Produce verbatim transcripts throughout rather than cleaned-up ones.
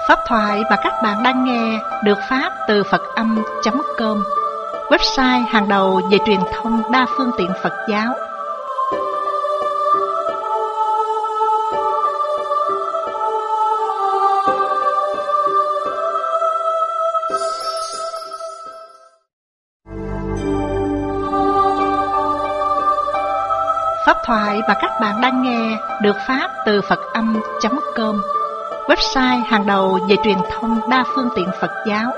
Pháp thoại mà các bạn đang nghe được phát từ Phật Âm chấm com, website hàng đầu về truyền thông đa phương tiện Phật giáo. Pháp thoại mà các bạn đang nghe được phát từ Phật Âm chấm com, website hàng đầu về truyền thông đa phương tiện Phật giáo.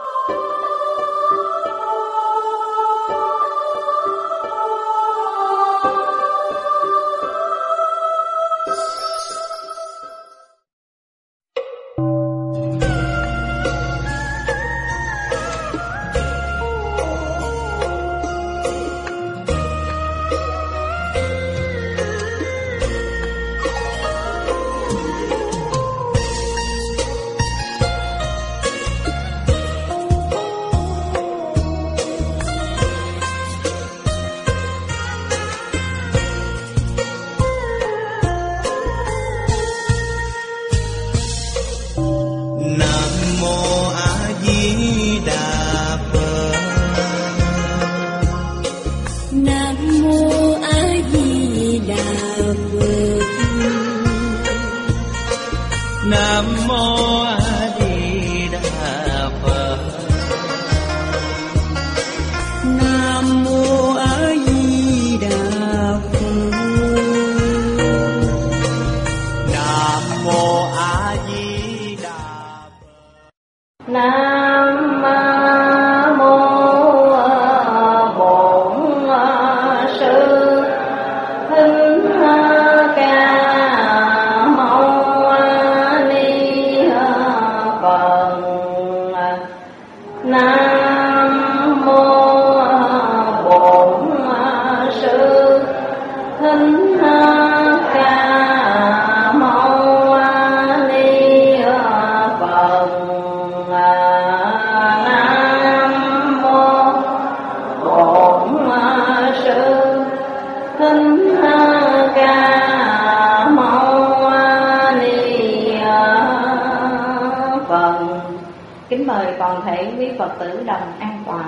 Kính mời toàn thể quý Phật tử đồng an tọa.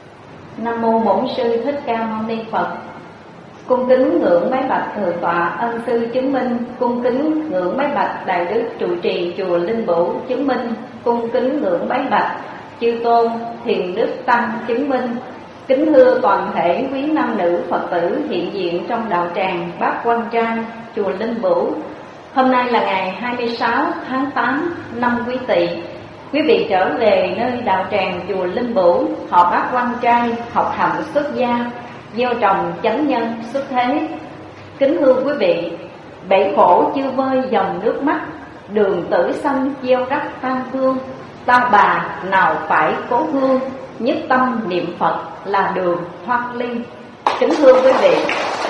Nam mô Bổn Sư Thích Ca Mâu Ni Phật. Cung kính ngưỡng bái bạch thượng tọa ân sư chứng minh. Cung kính ngưỡng bái bạch đại đức trụ trì chùa Linh Bửu chứng minh. Cung kính ngưỡng bái bạch chư tôn thiền đức tăng chứng minh. Kính thưa toàn thể quý nam nữ Phật tử hiện diện trong đạo tràng Bát Quan Trai chùa Linh Bửu. Hôm nay là ngày hai mươi sáu tháng tám năm Quý Tỵ. Quý vị trở về nơi đạo tràng chùa Linh Bửu, họ Bát Quan Trai, học hạnh xuất gia, gieo trồng chánh nhân xuất thế. Kính thưa quý vị, bể khổ chưa vơi dòng nước mắt, đường tử xanh gieo rắc tam phương. Ta bà nào phải cố hương, nhất tâm niệm Phật là đường thoát ly. Kính thưa quý vị,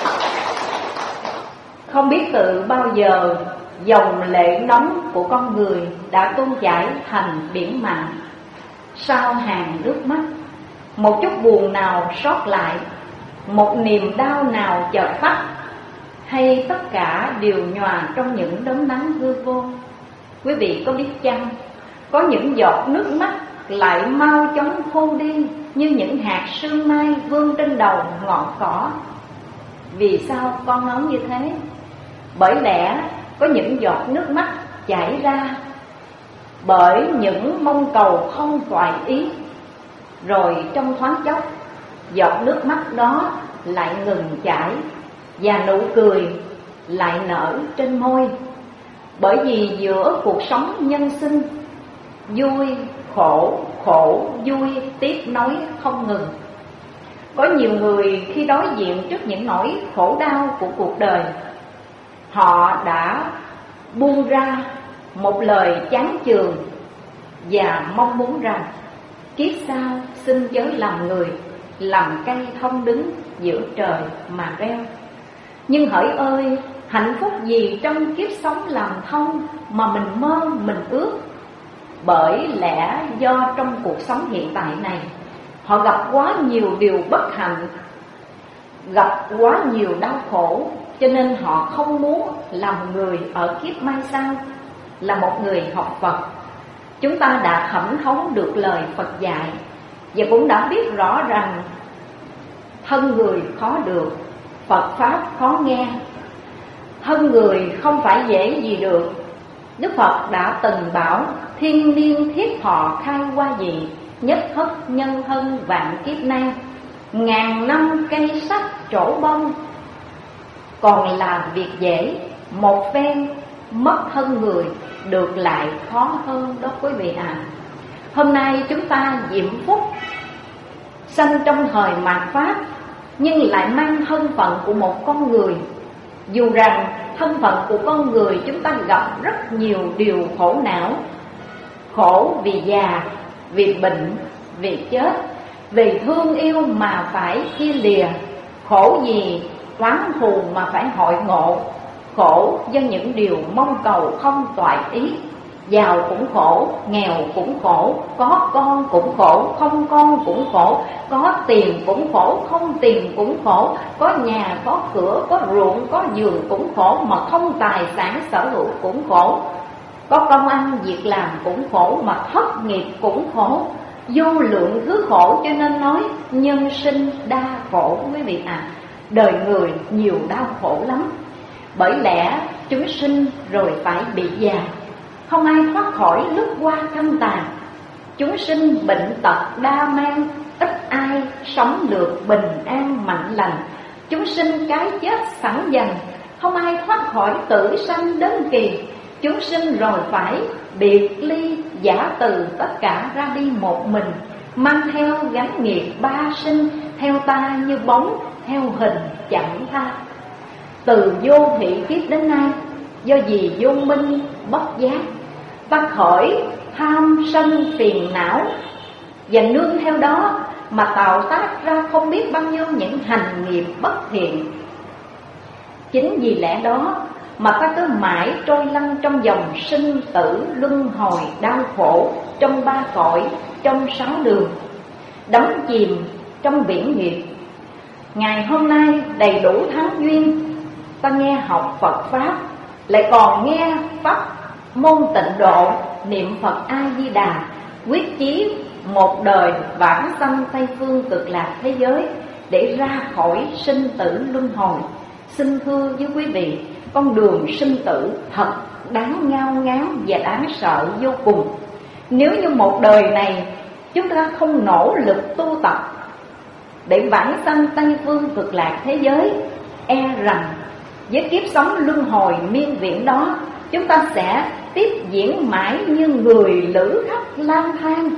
không biết từ bao giờ dòng lệ nóng của con người đã tuôn chảy thành biển mặn. Sau hàng nước mắt, một chút buồn nào sót lại, một niềm đau nào chợt tắt, hay tất cả đều nhòa trong những đốm nắng hư vô? Quý vị có biết chăng, có những giọt nước mắt lại mau chóng khô đi như những hạt sương mai vương trên đầu ngọn cỏ. Vì sao con nói như thế? Bởi lẽ có những giọt nước mắt chảy ra bởi những mong cầu không toại ý, rồi trong thoáng chốc giọt nước mắt đó lại ngừng chảy và nụ cười lại nở trên môi. Bởi vì giữa cuộc sống nhân sinh, vui khổ khổ vui tiếp nối không ngừng. Có nhiều người khi đối diện trước những nỗi khổ đau của cuộc đời, họ đã buông ra một lời chán chường và mong muốn rằng kiếp sau xin chớ làm người, làm cây thông đứng giữa trời mà reo. Nhưng hỡi ơi, hạnh phúc gì trong kiếp sống làm thông mà mình mơ mình ước? Bởi lẽ do trong cuộc sống hiện tại này, họ gặp quá nhiều điều bất hạnh, gặp quá nhiều đau khổ, cho nên họ không muốn làm người ở kiếp mai sau, là một người học Phật. chúng ta đã thẩm thấu được lời Phật dạy, và cũng đã biết rõ rằng thân người khó được, Phật Pháp khó nghe. Thân người không phải dễ gì được. Đức Phật đã từng bảo: thiên niên thiết thọ khai qua dị, nhất thất nhân thân vạn kiếp nay. Ngàn năm cây sắc trổ bông, còn là việc dễ, một phen mất thân người, được lại khó hơn đó quý vị ạ. À, hôm nay chúng ta diễm phúc sanh trong thời mạt Pháp, nhưng lại mang thân phận của một con người. Dù rằng thân phận của con người chúng ta gặp rất nhiều điều khổ não. Khổ vì già, vì bệnh, vì chết, vì thương yêu mà phải chia lìa. Khổ vì oán thù mà phải hội ngộ. Khổ do những điều mong cầu không toại ý. Giàu cũng khổ, nghèo cũng khổ, có con cũng khổ, không con cũng khổ, có tiền cũng khổ, không tiền cũng khổ, có nhà, có cửa, có ruộng, có giường cũng khổ, mà không tài sản sở hữu cũng khổ. Có công ăn việc làm cũng khổ, mà thất nghiệp cũng khổ. Vô lượng thứ khổ, cho nên nói nhân sinh đa khổ quý vị ạ. À, đời người nhiều đau khổ lắm. Bởi lẽ chúng sinh rồi phải bị già, không ai thoát khỏi lướt qua căn tàn. Chúng sinh bệnh tật đa mang, ít ai sống được bình an mạnh lành. Chúng sinh cái chết sẵn dần, không ai thoát khỏi tử sanh đến kỳ. Chúng sinh rồi phải biệt ly giả từ, tất cả ra đi một mình, mang theo gánh nghiệp ba sinh, theo ta như bóng, theo hình chẳng tha. Từ vô thị kiếp đến nay, do vì vô minh bất giác, ta khởi tham sân phiền não, và nương theo đó mà tạo tác ra không biết bao nhiêu những hành nghiệp bất thiện. Chính vì lẽ đó mà ta cứ mãi trôi lăn trong dòng sinh tử luân hồi đau khổ, trong ba cõi, trong sáu đường, đắm chìm trong biển nghiệp. Ngày hôm nay đầy đủ tháng duyên, ta nghe học Phật Pháp, lại còn nghe Pháp môn tịnh độ, niệm Phật A-di-đà, quyết chí một đời vãng sanh Tây phương cực lạc thế giới, để ra khỏi sinh tử luân hồi. Xin thưa với quý vị, con đường sinh tử thật đáng ngao ngán và đáng sợ vô cùng. Nếu như một đời này chúng ta không nỗ lực tu tập để vãng sanh Tây phương cực lạc thế giới, e rằng với kiếp sống luân hồi miên viễn đó, chúng ta sẽ tiếp diễn mãi như người lữ khách lang thang,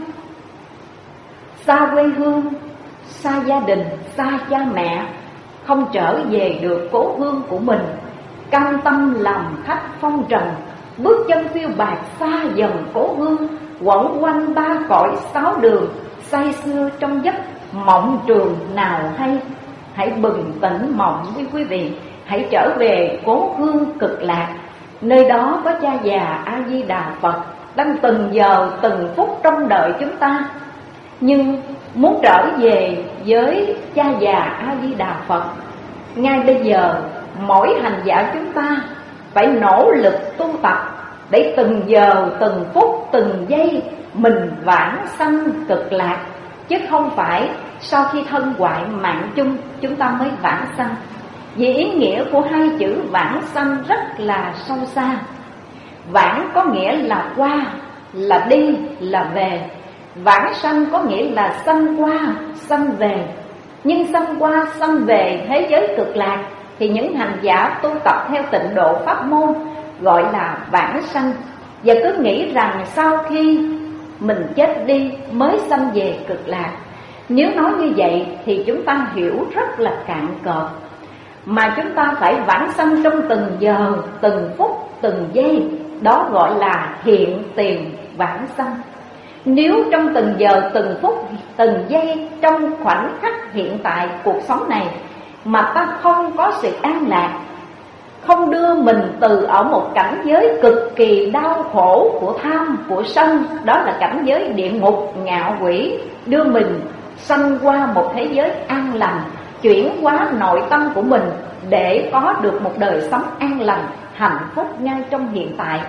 xa quê hương, xa gia đình, xa cha mẹ, không trở về được cố hương của mình, cam tâm làm khách phong trần, bước chân phiêu bạt xa dần cố hương, quẩn quanh ba cõi sáu đường, say sưa trong giấc mộng trường nào hay. Hãy bừng tỉnh mộng với quý vị, hãy trở về cố hương cực lạc. Nơi đó có cha già A-di-đà Phật đang từng giờ từng phút trong đợi chúng ta. Nhưng muốn trở về với cha già A-di-đà Phật, ngay bây giờ mỗi hành giả chúng ta phải nỗ lực tu tập, để từng giờ từng phút từng giây mình vãng sanh cực lạc, chứ không phải sau khi thân hoại mạng chung chúng ta mới vãng sanh. Vì ý nghĩa của hai chữ vãng sanh rất là sâu xa. Vãng có nghĩa là qua, là đi, là về. Vãng sanh có nghĩa là sanh qua, sanh về. Nhưng sanh qua, sanh về thế giới cực lạc thì những hành giả tu tập theo tịnh độ pháp môn gọi là vãng sanh. Và cứ nghĩ rằng sau khi mình chết đi mới sanh về cực lạc. Nếu nói như vậy thì chúng ta hiểu rất là cạn cợt. Mà chúng ta phải vãng sanh trong từng giờ, từng phút, từng giây. Đó gọi là hiện tiền vãng sanh. Nếu trong từng giờ, từng phút, từng giây, trong khoảnh khắc hiện tại cuộc sống này mà ta không có sự an lạc, không đưa mình từ ở một cảnh giới cực kỳ đau khổ của tham, của sân, đó là cảnh giới địa ngục ngạ quỷ, đưa mình sanh qua một thế giới an lành, chuyển hóa nội tâm của mình để có được một đời sống an lành, hạnh phúc ngay trong hiện tại,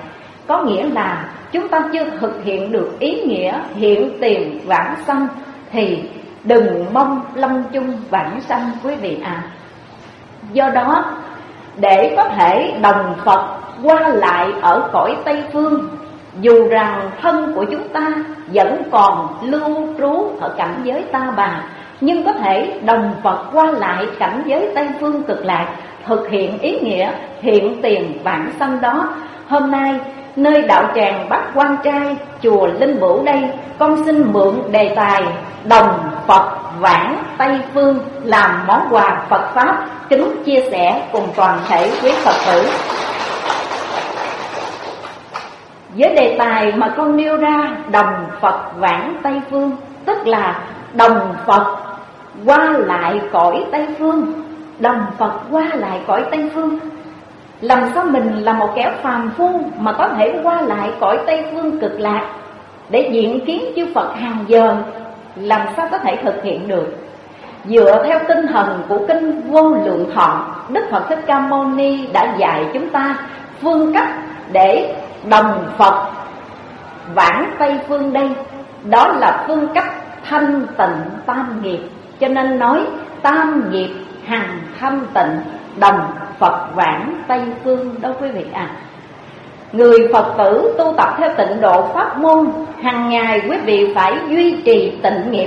có nghĩa là chúng ta chưa thực hiện được ý nghĩa hiện tiền vãng sanh thì đừng mong lâm chung vãng sanh quý vị ạ. À. Do đó, để có thể đồng Phật qua lại ở cõi Tây Phương, dù rằng thân của chúng ta vẫn còn lưu trú ở cảnh giới Ta Bà, nhưng có thể đồng Phật qua lại cảnh giới Tây Phương Cực Lạc, thực hiện ý nghĩa hiện tiền vãng sanh đó. Hôm nay nơi đạo tràng Bát Quan Trai, chùa Linh Bửu đây, con xin mượn đề tài đồng Phật vãng Tây Phương làm món quà Phật Pháp kính chia sẻ cùng toàn thể quý Phật tử. Với đề tài mà con nêu ra, đồng Phật vãng Tây Phương, tức là đồng Phật qua lại cõi Tây Phương. Đồng Phật qua lại cõi Tây Phương, làm sao mình là một kẻ phàm phu mà có thể qua lại cõi Tây Phương Cực Lạc để diện kiến chư Phật hàng giờ, làm sao có thể thực hiện được? Dựa theo tinh thần của kinh Vô Lượng Thọ, Đức Phật Thích Ca Mâu Ni đã dạy chúng ta phương cách để đồng Phật vãng Tây Phương đây. Đó là phương cách thanh tịnh tam nghiệp. Cho nên nói tam nghiệp hằng thanh tịnh, đồng Phật vãng Tây Phương đó quý vị à. Người Phật tử tu tập theo tịnh độ pháp môn, hàng ngày quý vị phải duy trì tịnh nghiệp.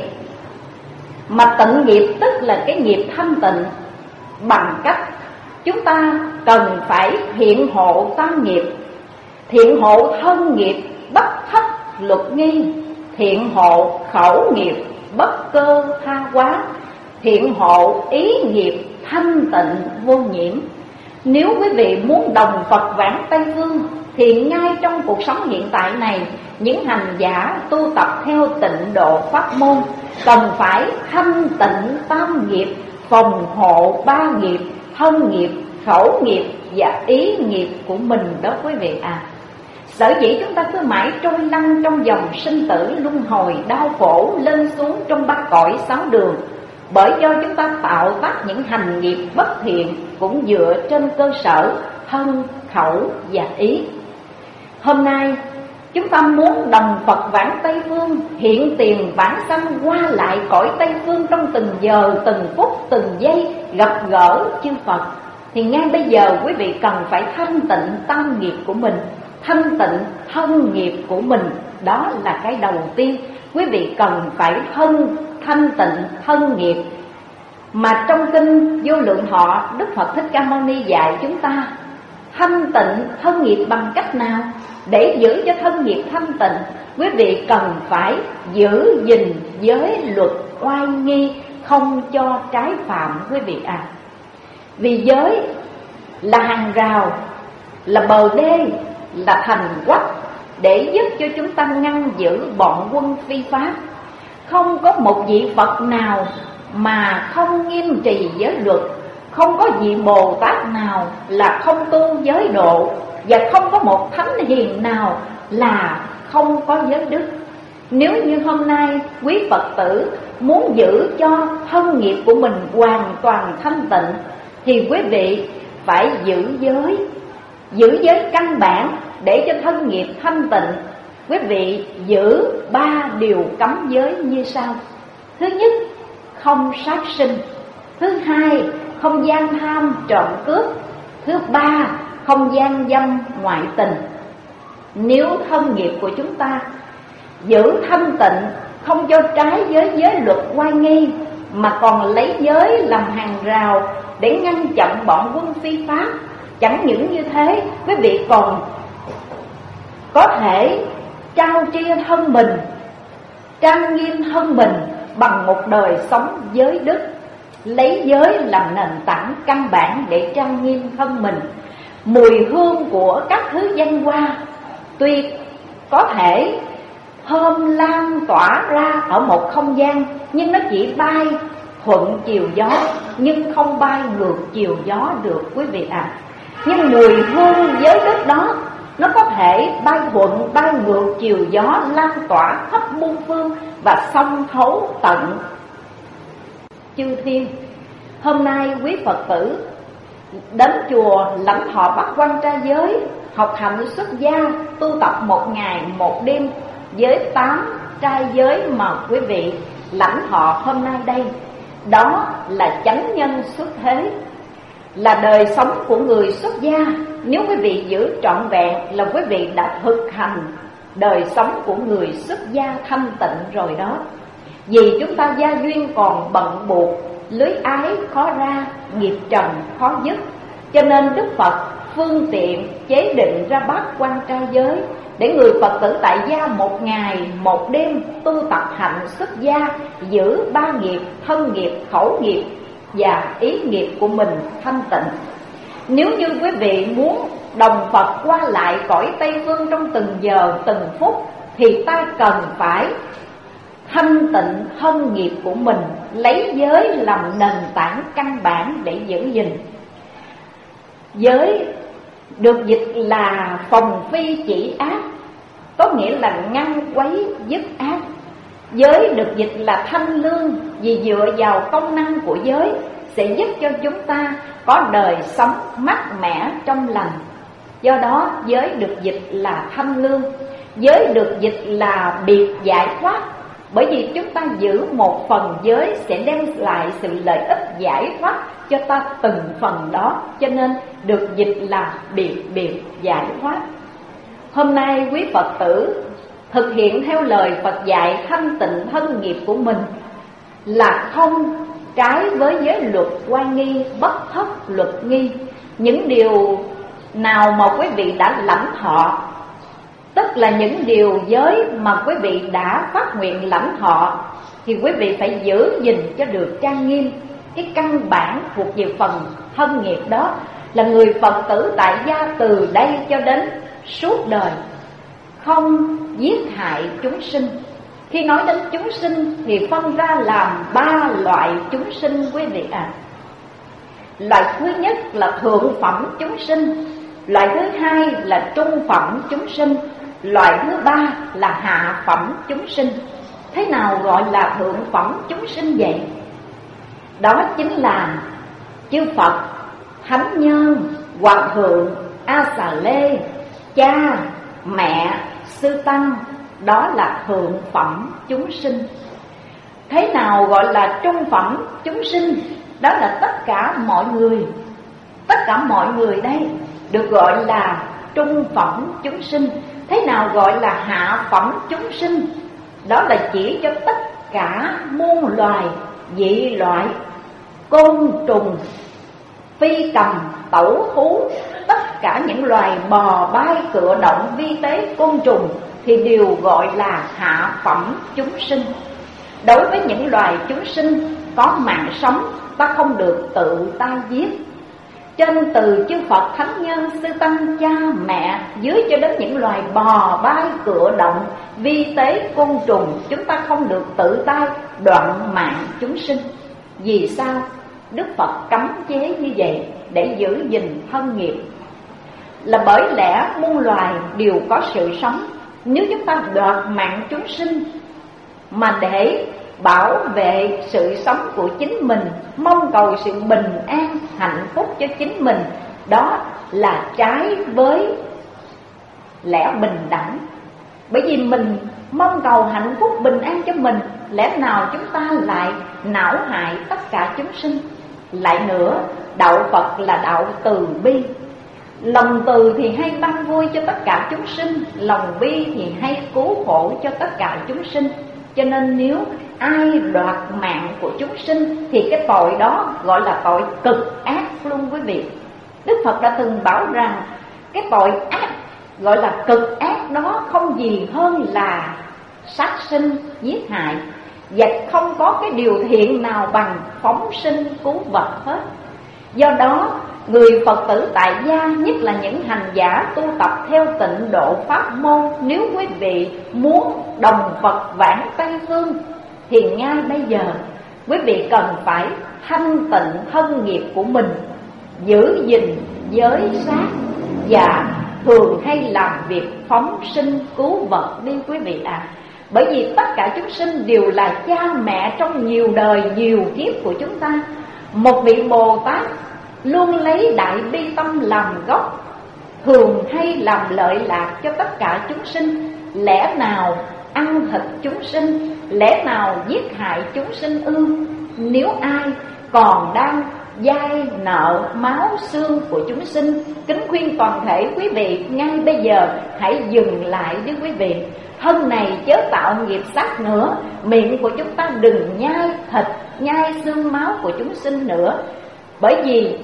Mà tịnh nghiệp tức là cái nghiệp thanh tịnh, bằng cách chúng ta cần phải thiện hộ tam nghiệp. Thiện hộ thân nghiệp bất thất luật nghi, thiện hộ khẩu nghiệp bất cơ tha quá, thiện hộ ý nghiệp thanh tịnh vô nhiễm. Nếu quý vị muốn đồng Phật vãng Tây Phương thì ngay trong cuộc sống hiện tại này, những hành giả tu tập theo tịnh độ pháp môn cần phải thanh tịnh tam nghiệp, phòng hộ ba nghiệp, thân nghiệp, khẩu nghiệp và ý nghiệp của mình đó quý vị à. Sở dĩ chúng ta cứ mãi trôi lăn trong dòng sinh tử luân hồi, đau khổ lên xuống trong ba cõi sáu đường, bởi do chúng ta tạo tác những hành nghiệp bất thiện cũng dựa trên cơ sở thân, khẩu và ý. Hôm nay chúng ta muốn đồng Phật vãng Tây Phương, hiện tiền vãng sanh qua lại cõi Tây Phương trong từng giờ, từng phút, từng giây gặp gỡ chư Phật, thì ngay bây giờ quý vị cần phải thanh tịnh tam nghiệp của mình, thanh tịnh thân nghiệp của mình. Đó là cái đầu tiên quý vị cần phải thân thanh tịnh thân nghiệp. Mà trong kinh Vô Lượng Thọ, Đức Phật Thích Ca Mâu Ni dạy chúng ta thanh tịnh thân nghiệp bằng cách nào? Để giữ cho thân nghiệp thanh tịnh, quý vị cần phải giữ gìn giới luật oai nghi, không cho trái phạm quý vị à. Vì giới là hàng rào, là bờ đê, là thành quách để giúp cho chúng ta ngăn giữ bọn quân phi pháp. Không có một vị Phật nào mà không nghiêm trì giới luật, không có vị Bồ Tát nào là không tu giới độ, và không có một thánh hiền nào là không có giới đức. Nếu như hôm nay quý Phật tử muốn giữ cho thân nghiệp của mình hoàn toàn thanh tịnh thì quý vị phải giữ giới. Giữ giới căn bản để cho thân nghiệp thanh tịnh, quý vị giữ ba điều cấm giới như sau. Thứ nhất, không sát sinh. Thứ hai, không gian tham trộm cướp. Thứ ba, không gian dâm ngoại tình. Nếu thân nghiệp của chúng ta giữ thanh tịnh, không cho trái với giới luật oai nghi, mà còn lấy giới làm hàng rào để ngăn chặn bọn quân phi pháp, chẳng những như thế, quý vị còn có thể trao chia thân mình, trang nghiêm thân mình bằng một đời sống giới đức. Lấy giới làm nền tảng căn bản để trang nghiêm thân mình. Mùi hương của các thứ danh hoa tuy có thể thơm lan tỏa ra ở một không gian, nhưng nó chỉ bay thuận chiều gió, nhưng không bay ngược chiều gió được quý vị ạ. À. Nhưng mùi hương giới đức đó, nó có thể bay thuận, bay ngược chiều gió, lan tỏa khắp muôn phương và xông thấu tận chư thiên. Hôm nay quý Phật tử đến chùa lãnh thọ bát quan trai giới, học hạnh xuất gia, tu tập một ngày một đêm với tám trai giới mà quý vị lãnh thọ hôm nay đây. Đó là chánh nhân xuất thế, là đời sống của người xuất gia. Nếu quý vị giữ trọn vẹn là quý vị đã thực hành đời sống của người xuất gia thanh tịnh rồi đó. Vì chúng ta gia duyên còn bận buộc, lưới ái khó ra, nghiệp trần khó dứt, cho nên Đức Phật phương tiện chế định ra bát quan trai giới để người Phật tử tại gia một ngày một đêm tu tập hạnh xuất gia, giữ ba nghiệp: thân nghiệp, khẩu nghiệp và ý nghiệp của mình thanh tịnh. Nếu như quý vị muốn đồng Phật qua lại cõi Tây Phương trong từng giờ từng phút, thì ta cần phải thanh tịnh thân nghiệp của mình, lấy giới làm nền tảng căn bản để giữ gìn. Giới được dịch là phòng phi chỉ ác, có nghĩa là ngăn quấy dứt ác. Giới được dịch là thanh lương, vì dựa vào công năng của giới sẽ giúp cho chúng ta có đời sống mát mẻ trong lành. Do đó giới được dịch là thanh lương. Giới được dịch là biệt giải thoát, bởi vì chúng ta giữ một phần giới sẽ đem lại sự lợi ích giải thoát cho ta từng phần đó, cho nên được dịch là biệt biệt giải thoát. Hôm nay quý Phật tử thực hiện theo lời Phật dạy thanh tịnh thân nghiệp của mình là không trái với giới luật oai nghi, bất thất luật nghi. Những điều nào mà quý vị đã lãnh thọ, tức là những điều giới mà quý vị đã phát nguyện lãnh thọ, thì quý vị phải giữ gìn cho được trang nghiêm. Cái căn bản thuộc về phần thân nghiệp đó là người Phật tử tại gia từ đây cho đến suốt đời không giết hại chúng sinh. Khi nói đến chúng sinh thì phân ra làm ba loại chúng sinh quý vị ạ. À. Loại thứ nhất là thượng phẩm chúng sinh, loại thứ hai là trung phẩm chúng sinh, loại thứ ba là hạ phẩm chúng sinh. Thế nào gọi là thượng phẩm chúng sinh vậy? Đó chính là chư Phật, thánh nhân, hòa thượng, a xà lê, cha, mẹ, sư tăng. Đó là thượng phẩm chúng sinh. Thế nào gọi là trung phẩm chúng sinh? Đó là tất cả mọi người. Tất cả mọi người đây được gọi là trung phẩm chúng sinh. Thế nào gọi là hạ phẩm chúng sinh? Đó là chỉ cho tất cả muôn loài, dị loại, côn trùng, phi cầm, tẩu thú, tất cả những loài bò bay cựa động, vi tế, côn trùng thì đều gọi là hạ phẩm chúng sinh. Đối với những loài chúng sinh có mạng sống, ta không được tự ta giết. Trên từ chư Phật, thánh nhân, sư tăng, cha, mẹ, dưới cho đến những loài bò bay cựa động, vi tế, côn trùng, chúng ta không được tự tay đoạn mạng chúng sinh. Vì sao Đức Phật cấm chế như vậy? Để giữ gìn thân nghiệp. Là bởi lẽ muôn loài đều có sự sống. Nếu chúng ta đoạt mạng chúng sinh mà để bảo vệ sự sống của chính mình, mong cầu sự bình an, hạnh phúc cho chính mình, đó là trái với lẽ bình đẳng. Bởi vì mình mong cầu hạnh phúc bình an cho mình, lẽ nào chúng ta lại não hại tất cả chúng sinh? Lại nữa, đạo Phật là đạo từ bi. Lòng từ thì hay ban vui cho tất cả chúng sinh, lòng bi thì hay cứu khổ cho tất cả chúng sinh. Cho nên nếu ai đoạt mạng của chúng sinh thì cái tội đó gọi là tội cực ác luôn quý vị. Đức Phật đã từng bảo rằng cái tội ác gọi là cực ác đó không gì hơn là sát sinh, giết hại, và không có cái điều thiện nào bằng phóng sinh cứu vật hết. Do đó người Phật tử tại gia, nhất là những hành giả tu tập theo tịnh độ pháp môn, nếu quý vị muốn đồng Phật vãng Tây Phương thì ngay bây giờ quý vị cần phải thanh tịnh thân nghiệp của mình, giữ gìn giới sát và thường hay làm việc phóng sinh cứu vật đi quý vị ạ. À. Bởi vì tất cả chúng sinh đều là cha mẹ trong nhiều đời nhiều kiếp của chúng ta. Một vị Bồ Tát luôn lấy đại bi tâm làm gốc, thường hay làm lợi lạc cho tất cả chúng sinh. Lẽ nào ăn thịt chúng sinh, lẽ nào giết hại chúng sinh ư? Nếu ai còn đang dai nợ máu xương của chúng sinh, kính khuyên toàn thể quý vị ngay bây giờ hãy dừng lại đi quý vị. Thân này chớ tạo nghiệp sát nữa, miệng của chúng ta đừng nhai thịt, nhai xương máu của chúng sinh nữa. Bởi vì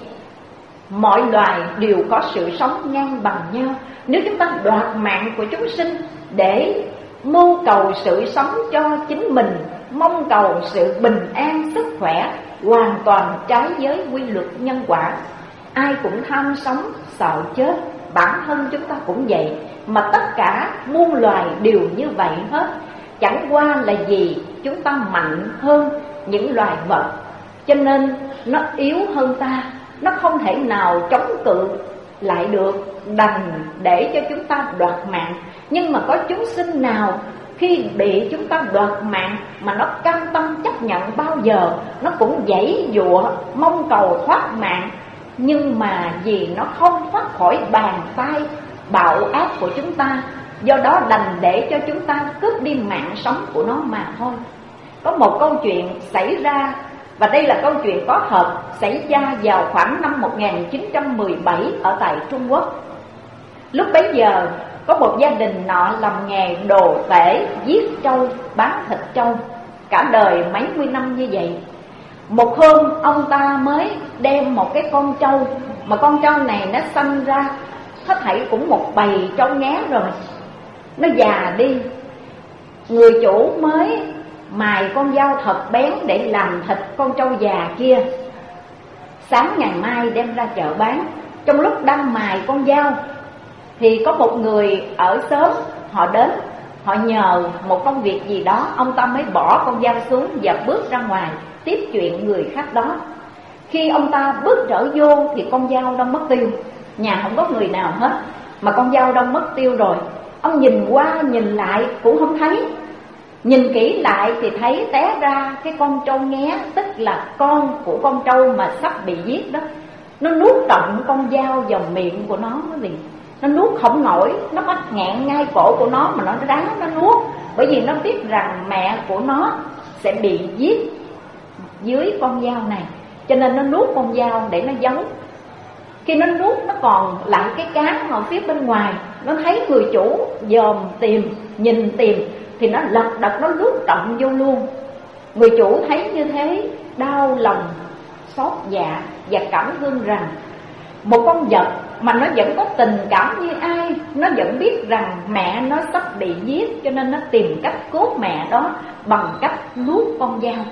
mọi loài đều có sự sống ngang bằng nhau. Nếu chúng ta đoạt mạng của chúng sinh để mưu cầu sự sống cho chính mình, mong cầu sự bình an, sức khỏe, hoàn toàn trái với quy luật nhân quả. Ai cũng tham sống, sợ chết, bản thân chúng ta cũng vậy. Mà tất cả muôn loài đều như vậy hết. Chẳng qua là gì chúng ta mạnh hơn những loài vật, cho nên nó yếu hơn ta, nó không thể nào chống cự lại được, đành để cho chúng ta đoạt mạng. Nhưng mà có chúng sinh nào khi bị chúng ta đoạt mạng mà nó cam tâm chấp nhận bao giờ? Nó cũng giãy giụa mong cầu thoát mạng, nhưng mà vì nó không thoát khỏi bàn tay bạo ác của chúng ta, do đó đành để cho chúng ta cướp đi mạng sống của nó mà thôi. Có một câu chuyện xảy ra, và đây là câu chuyện có thật, xảy ra vào khoảng năm một nghìn chín trăm mười bảy ở tại Trung Quốc. Lúc bấy giờ có một gia đình nọ làm nghề đồ tể, giết trâu, bán thịt trâu, cả đời mấy mươi năm như vậy. Một hôm ông ta mới đem một cái con trâu, mà con trâu này nó sanh ra hết thảy cũng một bầy trâu nghé rồi, nó già đi. Người chủ mới mài con dao thật bén để làm thịt con trâu già kia. Sáng ngày mai đem ra chợ bán. Trong lúc đang mài con dao thì có một người ở xóm họ đến, họ nhờ một công việc gì đó. Ông ta mới bỏ con dao xuống và bước ra ngoài tiếp chuyện người khách đó. Khi ông ta bước trở vô thì con dao đã mất tiêu, nhà không có người nào hết, mà con dao đã mất tiêu rồi. Ông nhìn qua nhìn lại cũng không thấy. Nhìn kỹ lại thì thấy té ra cái con trâu nghé, tức là con của con trâu mà sắp bị giết đó. Nó nuốt trọn con dao vào miệng của nó quý vị. Nó nuốt không nổi, nó mắc nghẹn ngay cổ của nó mà nó ráng nó nuốt. Bởi vì nó biết rằng mẹ của nó sẽ bị giết dưới con dao này, cho nên nó nuốt con dao để nó giấu. Khi nó nuốt nó còn lại cái cán ở phía bên ngoài. Nó thấy người chủ dòm tìm, nhìn tìm thì nó lật đật nó nuốt trọn vô luôn. Người chủ thấy như thế đau lòng xót dạ và cảm thương rằng một con vật mà nó vẫn có tình cảm như ai, nó vẫn biết rằng mẹ nó sắp bị giết, cho nên nó tìm cách cứu mẹ đó bằng cách nuốt con dao.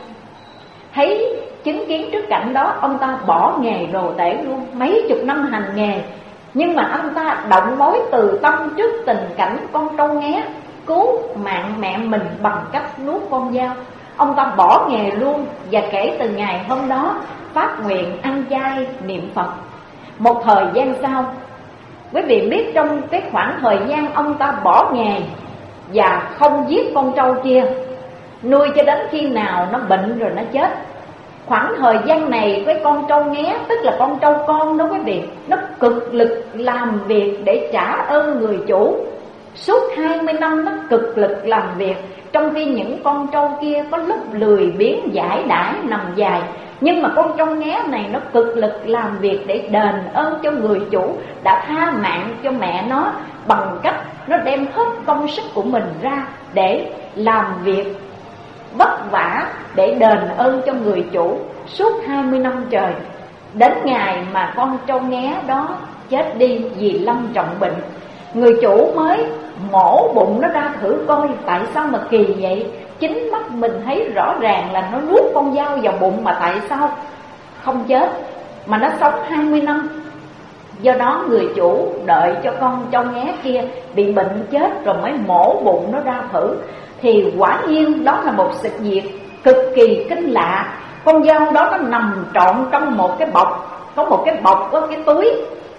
Thấy chứng kiến trước cảnh đó, ông ta bỏ nghề đồ tể luôn, mấy chục năm hành nghề. Nhưng mà ông ta động mối từ tâm trước tình cảnh con trâu nghé cứu mạng mẹ mình bằng cách nuốt con dao. Ông ta bỏ nghề luôn, và kể từ ngày hôm đó phát nguyện ăn chay niệm Phật. Một thời gian sau, quý vị biết trong cái khoảng thời gian ông ta bỏ nghề và không giết con trâu kia, nuôi cho đến khi nào nó bệnh rồi nó chết. Khoảng thời gian này cái con trâu nghé, tức là con trâu con đó quý vị, nó cực lực làm việc để trả ơn người chủ. Suốt hai mươi năm nó cực lực làm việc, trong khi những con trâu kia có lúc lười biếng giải đãi nằm dài. Nhưng mà con trâu nghé này nó cực lực làm việc để đền ơn cho người chủ đã tha mạng cho mẹ nó, bằng cách nó đem hết công sức của mình ra để làm việc vất vả để đền ơn cho người chủ suốt hai mươi năm trời. Đến ngày mà con trâu nghé đó chết đi vì lâm trọng bệnh, người chủ mới mổ bụng nó ra thử coi tại sao mà kỳ vậy. Chính mắt mình thấy rõ ràng là nó nuốt con dao vào bụng, mà tại sao không chết mà nó sống hai mươi năm. Do đó người chủ đợi cho con trâu nghé kia bị bệnh chết rồi mới mổ bụng nó ra thử. Thì quả nhiên đó là một sự việc cực kỳ kinh lạ. Con dao đó nó nằm trọn trong một cái bọc, có một cái bọc, có cái túi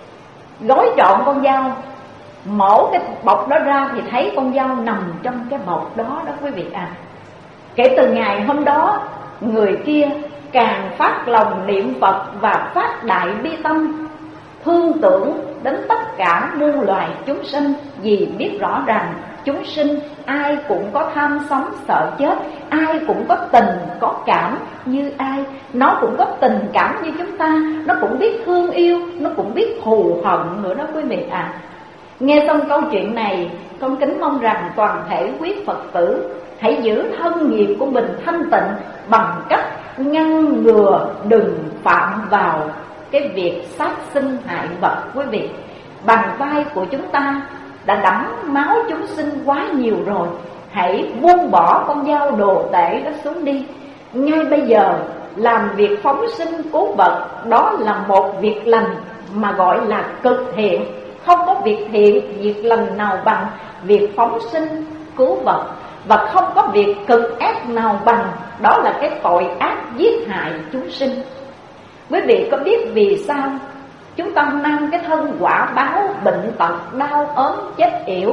gói trọn con dao. Mổ cái bọc đó ra thì thấy con dao nằm trong cái bọc đó đó quý vị à. Kể từ ngày hôm đó, người kia càng phát lòng niệm Phật và phát đại bi tâm, thương tưởng đến tất cả muôn loài chúng sinh, vì biết rõ rằng chúng sinh ai cũng có tham sống sợ chết, ai cũng có tình có cảm như ai. Nó cũng có tình cảm như chúng ta, nó cũng biết thương yêu, nó cũng biết thù hận nữa đó quý vị ạ. À, nghe xong câu chuyện này, con kính mong rằng toàn thể quý Phật tử hãy giữ thân nghiệp của mình thanh tịnh bằng cách ngăn ngừa đừng phạm vào cái việc sát sinh hại vật quý vị. Bàn vai của chúng ta đã đẫm máu chúng sinh quá nhiều rồi, hãy buông bỏ con dao đồ tể đó xuống đi. Ngay bây giờ làm việc phóng sinh cứu vật, đó là một việc lành mà gọi là cực thiện. Không có việc thiện, việc lành nào bằng việc phóng sinh cứu vật, và không có việc cực ác nào bằng đó là cái tội ác giết hại chúng sinh. Quý vị có biết vì sao chúng ta mang cái thân quả báo bệnh tật đau ốm chết yểu?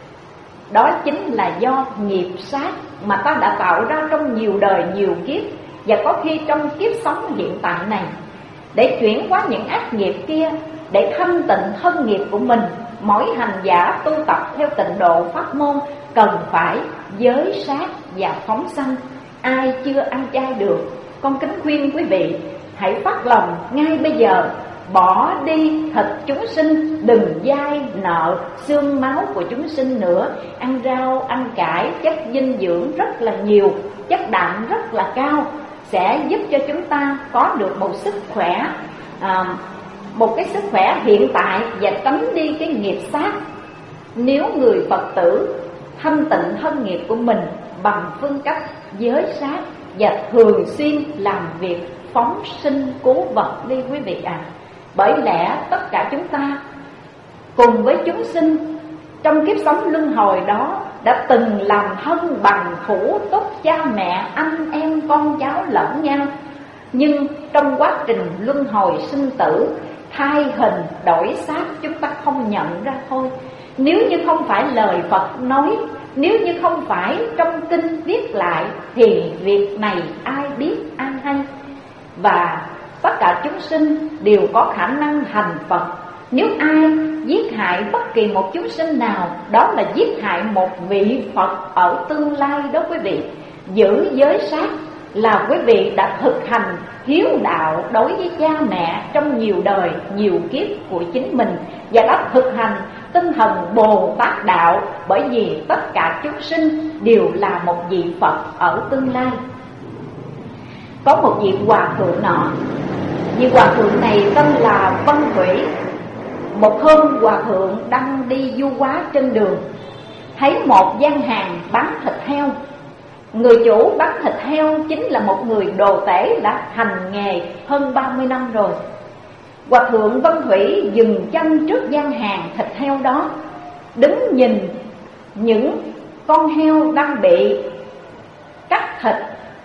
Đó chính là do nghiệp sát mà ta đã tạo ra trong nhiều đời nhiều kiếp, và có khi trong kiếp sống hiện tại này. Để chuyển qua những ác nghiệp kia, để thanh tịnh thân nghiệp của mình, mỗi hành giả tu tập theo tịnh độ pháp môn cần phải giới sát và phóng sanh. Ai chưa ăn chay được, con kính khuyên quý vị hãy phát lòng ngay bây giờ bỏ đi thịt chúng sinh, đừng dai nợ xương máu của chúng sinh nữa. Ăn rau, ăn cải, chất dinh dưỡng rất là nhiều, chất đạm rất là cao, sẽ giúp cho chúng ta có được một sức khỏe, à, một cái sức khỏe hiện tại, và tránh đi cái nghiệp sát. Nếu người Phật tử thanh tịnh thân nghiệp của mình bằng phương cách giới sát và thường xuyên làm việc phóng sinh cứu vật đi quý vị ạ. À, bởi lẽ tất cả chúng ta cùng với chúng sinh trong kiếp sống luân hồi đó đã từng làm thân bằng thủ túc, cha mẹ, anh em, con cháu lẫn nhau. Nhưng trong quá trình luân hồi sinh tử, thay hình đổi xác, chúng ta không nhận ra thôi. Nếu như không phải lời Phật nói, nếu như không phải trong kinh viết lại, thì việc này ai biết ai hay. Và tất cả chúng sinh đều có khả năng thành Phật. Nếu ai giết hại bất kỳ một chúng sinh nào, đó là giết hại một vị Phật ở tương lai đó quý vị. Giữ giới sát là quý vị đã thực hành hiếu đạo đối với cha mẹ trong nhiều đời, nhiều kiếp của chính mình, và đã thực hành tinh thần Bồ Tát đạo, bởi vì tất cả chúng sinh đều là một vị Phật ở tương lai. Có một vị hòa thượng nọ, vị hòa thượng này tên là Vân Thủy. Một hôm hòa thượng đang đi du hóa trên đường, thấy một gian hàng bán thịt heo. Người chủ bán thịt heo chính là một người đồ tể đã hành nghề hơn ba mươi năm rồi. Hòa thượng Vân Thủy dừng chân trước gian hàng thịt heo đó, đứng nhìn những con heo đang bị cắt thịt,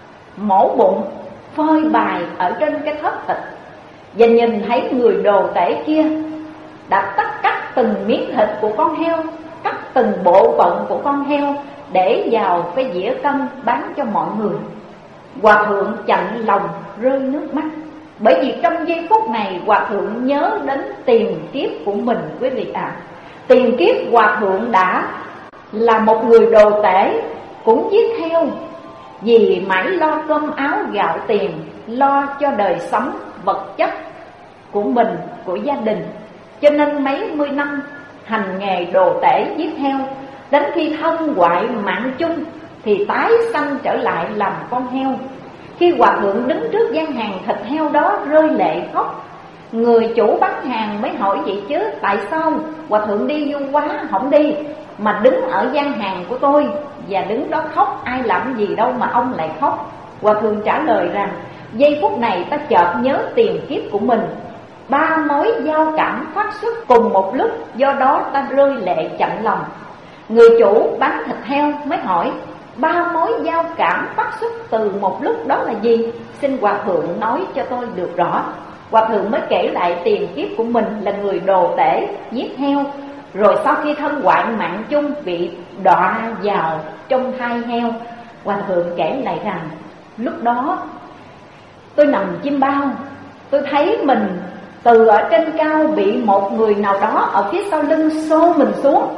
mổ bụng, phơi bày ở trên cái thớt thịt, và nhìn thấy người đồ tể kia đã tách cắt từng miếng thịt của con heo, cắt từng bộ phận của con heo để vào cái dĩa cân bán cho mọi người. Hòa thượng chạnh lòng rơi nước mắt, bởi vì trong giây phút này hòa thượng nhớ đến tiền kiếp của mình quý vị ạ. À, tiền kiếp hòa thượng đã là một người đồ tể, cũng giết heo, vì mãi lo cơm áo gạo tiền, lo cho đời sống vật chất của mình, của gia đình. Cho nên mấy mươi năm hành nghề đồ tể giết heo, đến khi thân hoại mạng chung thì tái sanh trở lại làm con heo. Khi hòa thượng đứng trước gian hàng thịt heo đó rơi lệ khóc, người chủ bán hàng mới hỏi vậy chứ, tại sao hòa thượng đi du hóa không đi mà đứng ở gian hàng của tôi và đứng đó khóc, ai làm gì đâu mà ông lại khóc? Hòa thượng trả lời rằng, giây phút này ta chợt nhớ tiền kiếp của mình, ba mối giao cảm phát xuất cùng một lúc, do đó ta rơi lệ chạnh lòng. Người chủ bán thịt heo mới hỏi, ba mối giao cảm phát xuất từ một lúc đó là gì? Xin hòa thượng nói cho tôi được rõ. Hòa thượng mới kể lại tiền kiếp của mình là người đồ tể giết heo, rồi sau khi thân hoại mạng chung bị đọa vào trong thai heo. Hòa thượng kể lại rằng lúc đó tôi nằm chim bao, tôi thấy mình từ ở trên cao bị một người nào đó ở phía sau lưng xô mình xuống,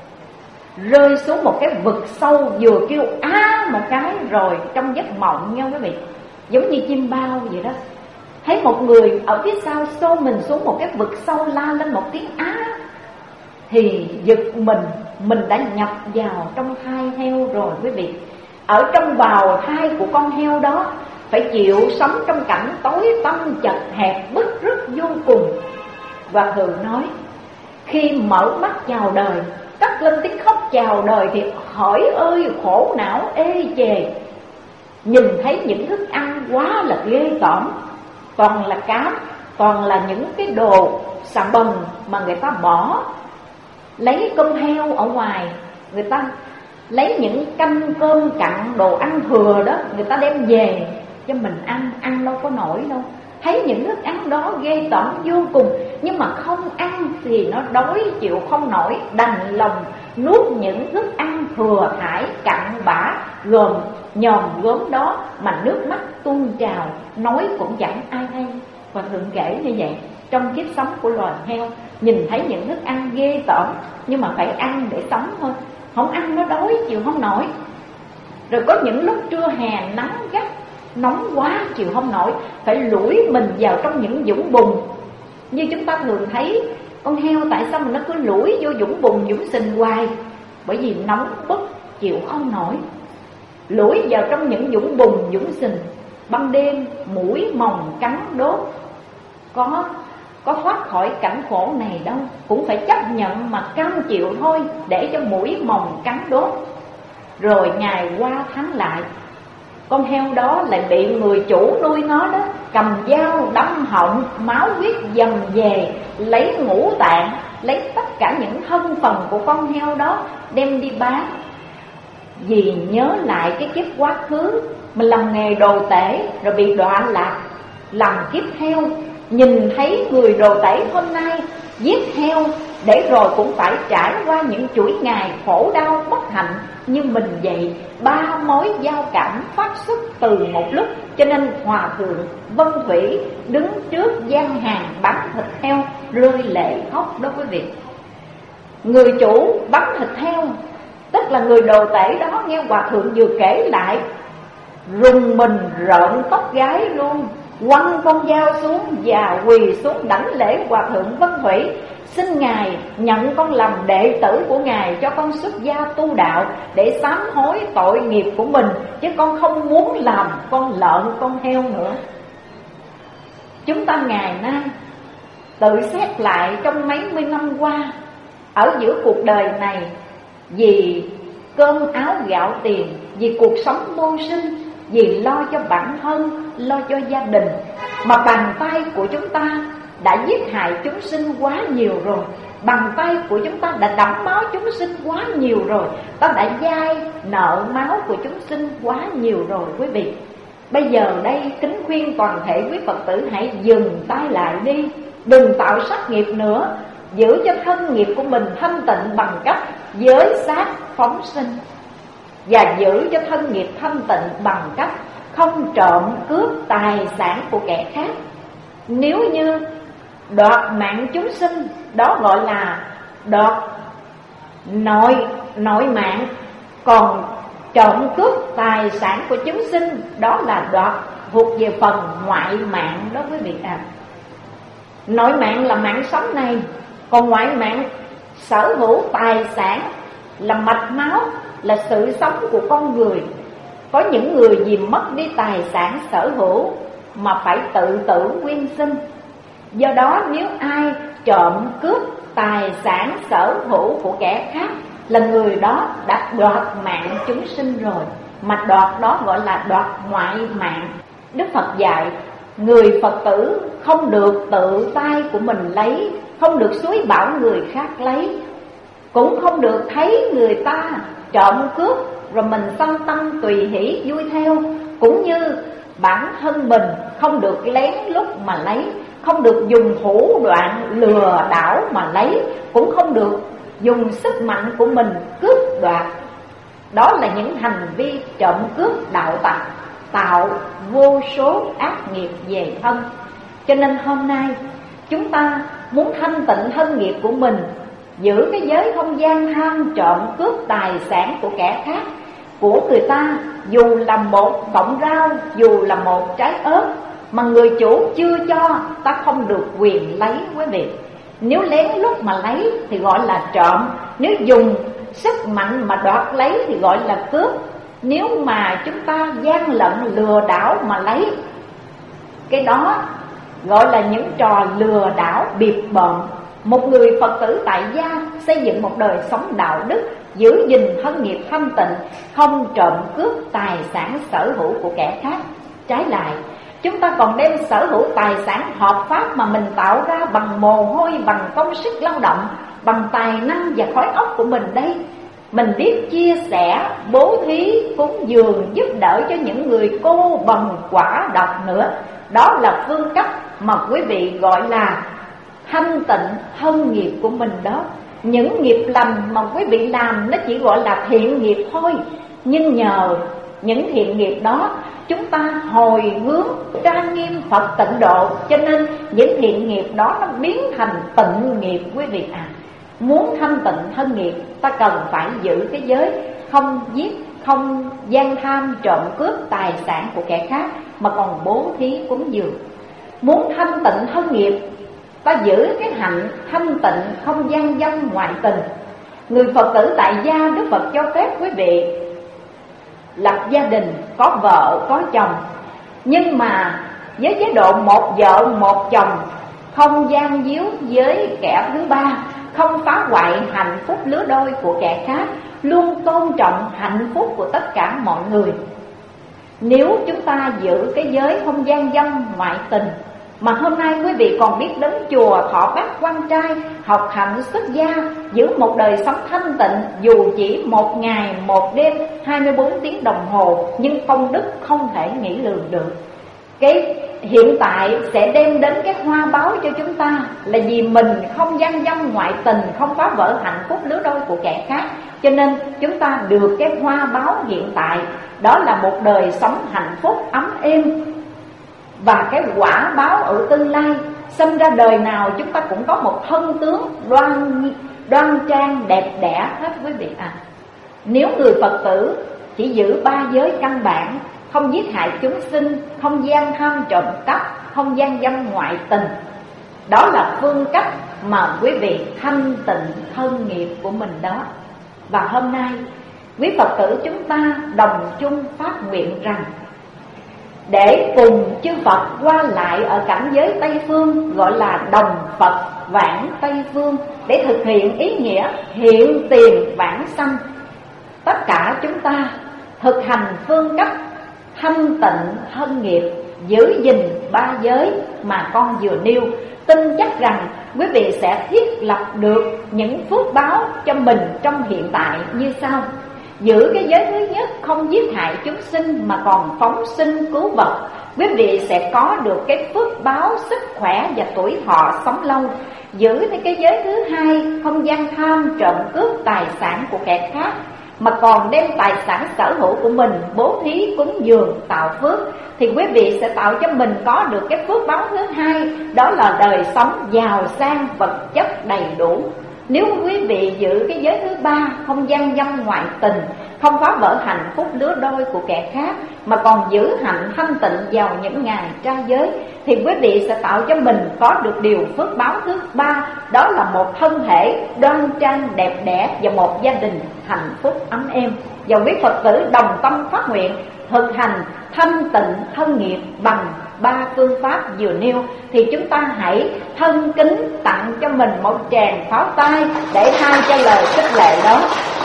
rơi xuống một cái vực sâu, vừa kêu á một cái rồi trong giấc mộng nha quý vị, giống như chim bao vậy đó. Thấy một người ở phía sau xô mình xuống một cái vực sâu, la lên một tiếng á, thì giật mình, mình đã nhập vào trong thai heo rồi quý vị. Ở trong bào thai của con heo đó phải chịu sống trong cảnh tối tăm chật hẹp bức rứt vô cùng. Và thường nói khi mở mắt chào đời, cất lên tiếng khóc chào đời thì hỏi ơi khổ não ê chề. Nhìn thấy những thức ăn quá là ghê tởm, toàn là cám, toàn là những cái đồ xà bần mà người ta bỏ. Lấy cơm heo ở ngoài, người ta lấy những canh cơm cặn đồ ăn thừa đó, người ta đem về cho mình ăn, ăn đâu có nổi đâu. Thấy những thức ăn đó ghê tởm vô cùng, nhưng mà không ăn thì nó đói chịu không nổi, đành lòng nuốt những thức ăn thừa thải cặn bã gồm nhòm gốm đó mà nước mắt tuôn trào, nói cũng chẳng ai hay. Và thường kể như vậy, trong kiếp sống của loài heo, nhìn thấy những thức ăn ghê tởm nhưng mà phải ăn để sống thôi, không ăn nó đói chịu không nổi. Rồi có những lúc trưa hè nắng gắt, nóng quá chịu không nổi, phải lủi mình vào trong những vũng bùn. Như chúng ta thường thấy con heo tại sao mà nó cứ lủi vô vũng bùn vũng sình hoài? Bởi vì nóng bức chịu không nổi, lủi vào trong những vũng bùn vũng sình. Ban đêm mũi mòng cắn đốt, có có thoát khỏi cảnh khổ này đâu, cũng phải chấp nhận mà cam chịu thôi, để cho mũi mòng cắn đốt. Rồi ngày qua tháng lại, con heo đó lại bị người chủ nuôi nó đó cầm dao đâm họng, máu huyết dầm về, lấy ngũ tạng, lấy tất cả những thân phần của con heo đó đem đi bán. Vì nhớ lại cái kiếp quá khứ mình làm nghề đồ tể rồi bị đọa lạc làm kiếp heo, nhìn thấy người đồ tể hôm nay giết heo để rồi cũng phải trải qua những chuỗi ngày khổ đau bất hạnh như mình vậy. Ba mối giao cảm phát xuất từ một lúc, cho nên Hòa Thượng Vân Thủy đứng trước gian hàng bán thịt heo rơi lệ khóc đó quý vị. Người chủ bán thịt heo, tức là người đồ tể đó, nghe Hòa Thượng vừa kể lại rùng mình rợn tóc gái luôn, quăng con dao xuống và quỳ xuống đảnh lễ Hòa Thượng Vân Thủy, xin Ngài nhận con làm đệ tử của Ngài, cho con xuất gia tu đạo để sám hối tội nghiệp của mình, chứ con không muốn làm con lợn con heo nữa. Chúng ta ngày nay tự xét lại trong mấy mươi năm qua, ở giữa cuộc đời này, vì cơm áo gạo tiền, vì cuộc sống mưu sinh, vì lo cho bản thân, lo cho gia đình, mà bàn tay của chúng ta đã giết hại chúng sinh quá nhiều rồi. Bàn tay của chúng ta đã đẫm máu chúng sinh quá nhiều rồi. Ta đã dai nợ máu của chúng sinh quá nhiều rồi quý vị. Bây giờ đây kính khuyên toàn thể quý Phật tử hãy dừng tay lại đi, đừng tạo sát nghiệp nữa, giữ cho thân nghiệp của mình thanh tịnh bằng cách giới sát phóng sinh, và giữ cho thân nghiệp thanh tịnh bằng cách không trộm cướp tài sản của kẻ khác. Nếu như đoạt mạng chúng sinh, đó gọi là đoạt nội nội mạng, còn trộm cướp tài sản của chúng sinh đó là đoạt thuộc về phần ngoại mạng đó quý vị ạ. À, nội mạng là mạng sống này, còn ngoại mạng sở hữu tài sản là mạch máu, là sự sống của con người. Có những người vì mất đi tài sản sở hữu mà phải tự tử nguyên sinh. Do đó nếu ai trộm cướp tài sản sở hữu của kẻ khác là người đó đã đoạt mạng chúng sinh rồi, mà đoạt đó gọi là đoạt ngoại mạng. Đức Phật dạy người Phật tử không được tự tay của mình lấy, không được xúi bảo người khác lấy, cũng không được thấy người ta trộm cướp rồi mình sân tâm tùy hỷ vui theo, cũng như bản thân mình không được lén lút mà lấy, không được dùng thủ đoạn lừa đảo mà lấy, cũng không được dùng sức mạnh của mình cướp đoạt. Đó là những hành vi trộm cướp đạo tặc, tạo vô số ác nghiệp về thân. Cho nên hôm nay chúng ta muốn thanh tịnh thân nghiệp của mình, giữ cái giới không gian tham trộm cướp tài sản của kẻ khác, của người ta, dù là một cọng rau, dù là một trái ớt mà người chủ chưa cho, ta không được quyền lấy quý vị. Nếu lén lút mà lấy thì gọi là trộm, nếu dùng sức mạnh mà đoạt lấy thì gọi là cướp. Nếu mà chúng ta gian lận lừa đảo mà lấy, cái đó gọi là những trò lừa đảo biệt bợm. Một người Phật tử tại gia xây dựng một đời sống đạo đức, giữ gìn thân nghiệp thanh tịnh, không trộm cướp tài sản sở hữu của kẻ khác. Trái lại, chúng ta còn đem sở hữu tài sản hợp pháp mà mình tạo ra bằng mồ hôi, bằng công sức lao động, bằng tài năng và khối óc của mình đây. Mình biết chia sẻ, bố thí, cúng dường, giúp đỡ cho những người cô bần quả độc nữa. Đó là phương cách mà quý vị gọi là thanh tịnh thân nghiệp của mình đó. Những nghiệp lành mà quý vị làm nó chỉ gọi là thiện nghiệp thôi, nhưng nhờ những thiện nghiệp đó chúng ta hồi hướng trang nghiêm Phật tịnh độ, cho nên những thiện nghiệp đó nó biến thành tịnh nghiệp quý vị à. Muốn thanh tịnh thân nghiệp, ta cần phải giữ cái giới không giết, không gian tham trộm cướp tài sản của kẻ khác, mà còn bố thí cúng dường. Muốn thanh tịnh thân nghiệp, ta giữ cái hạnh thanh tịnh không gian dâm ngoại tình. Người Phật tử tại gia, Đức Phật cho phép quý vị lập gia đình, có vợ, có chồng, nhưng mà với chế độ một vợ một chồng, không gian díu với kẻ thứ ba, không phá hoại hạnh phúc lứa đôi của kẻ khác, luôn tôn trọng hạnh phúc của tất cả mọi người. Nếu chúng ta giữ cái giới không gian dâm ngoại tình, mà hôm nay quý vị còn biết đến chùa thọ bát quan trai, học hạnh xuất gia, giữ một đời sống thanh tịnh, dù chỉ một ngày một đêm hai mươi bốn tiếng đồng hồ, nhưng công đức không thể nghĩ lường được. Cái hiện tại sẽ đem đến cái hoa báo cho chúng ta là vì mình không gian dâm ngoại tình, không phá vỡ hạnh phúc lứa đôi của kẻ khác, cho nên chúng ta được cái hoa báo hiện tại, đó là một đời sống hạnh phúc ấm êm. Và cái quả báo ở tương lai, sinh ra đời nào chúng ta cũng có một thân tướng đoan đoan trang đẹp đẽ hết quý vị à. Nếu người Phật tử chỉ giữ ba giới căn bản, không giết hại chúng sinh, không gian tham trộm cắp, không gian dâm ngoại tình, đó là phương cách mà quý vị thanh tịnh thân nghiệp của mình đó. Và hôm nay quý Phật tử chúng ta đồng chung phát nguyện rằng để cùng chư Phật qua lại ở cảnh giới Tây Phương, gọi là đồng Phật vãng Tây Phương, để thực hiện ý nghĩa hiện tiền vãng sanh. Tất cả chúng ta thực hành phương cách thanh tịnh thân nghiệp, giữ gìn ba giới mà con vừa nêu, tin chắc rằng quý vị sẽ thiết lập được những phước báo cho mình trong hiện tại như sau. Giữ cái giới thứ nhất, không giết hại chúng sinh mà còn phóng sinh cứu vật, quý vị sẽ có được cái phước báo sức khỏe và tuổi thọ sống lâu. Giữ cái giới thứ hai, không gian tham trộm cướp tài sản của kẻ khác, mà còn đem tài sản sở hữu của mình bố thí cúng dường tạo phước, thì quý vị sẽ tạo cho mình có được cái phước báo thứ hai, đó là đời sống giàu sang vật chất đầy đủ. Nếu quý vị giữ cái giới thứ ba, không gian dâm ngoại tình, không phá vỡ hạnh phúc lứa đôi của kẻ khác, mà còn giữ hạnh thanh tịnh vào những ngày trai giới, thì quý vị sẽ tạo cho mình có được điều phước báo thứ ba, đó là một thân thể đoan trang đẹp đẽ và một gia đình hạnh phúc ấm êm. Và quý Phật tử đồng tâm phát nguyện thực hành thanh tịnh thân nghiệp bằng ba phương pháp vừa nêu, thì chúng ta hãy thân kính tặng cho mình một tràng pháo tay để thay cho lời khích lệ đó.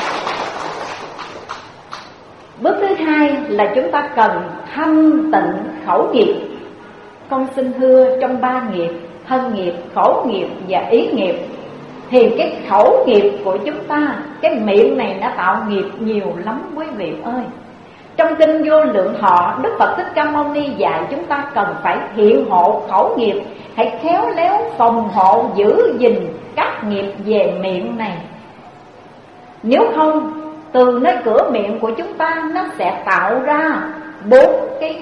Bước thứ hai là chúng ta cần thanh tịnh khẩu nghiệp. Con xin thưa, trong ba nghiệp, thân nghiệp, khẩu nghiệp và ý nghiệp, thì cái khẩu nghiệp của chúng ta, cái miệng này nó tạo nghiệp nhiều lắm quý vị ơi. Trong kinh Vô Lượng Thọ, Đức Phật Thích Ca Mâu Ni dạy chúng ta cần phải thiện hộ khẩu nghiệp, hãy khéo léo phòng hộ giữ gìn các nghiệp về miệng này. Nếu không, từ nơi cửa miệng của chúng ta nó sẽ tạo ra bốn cái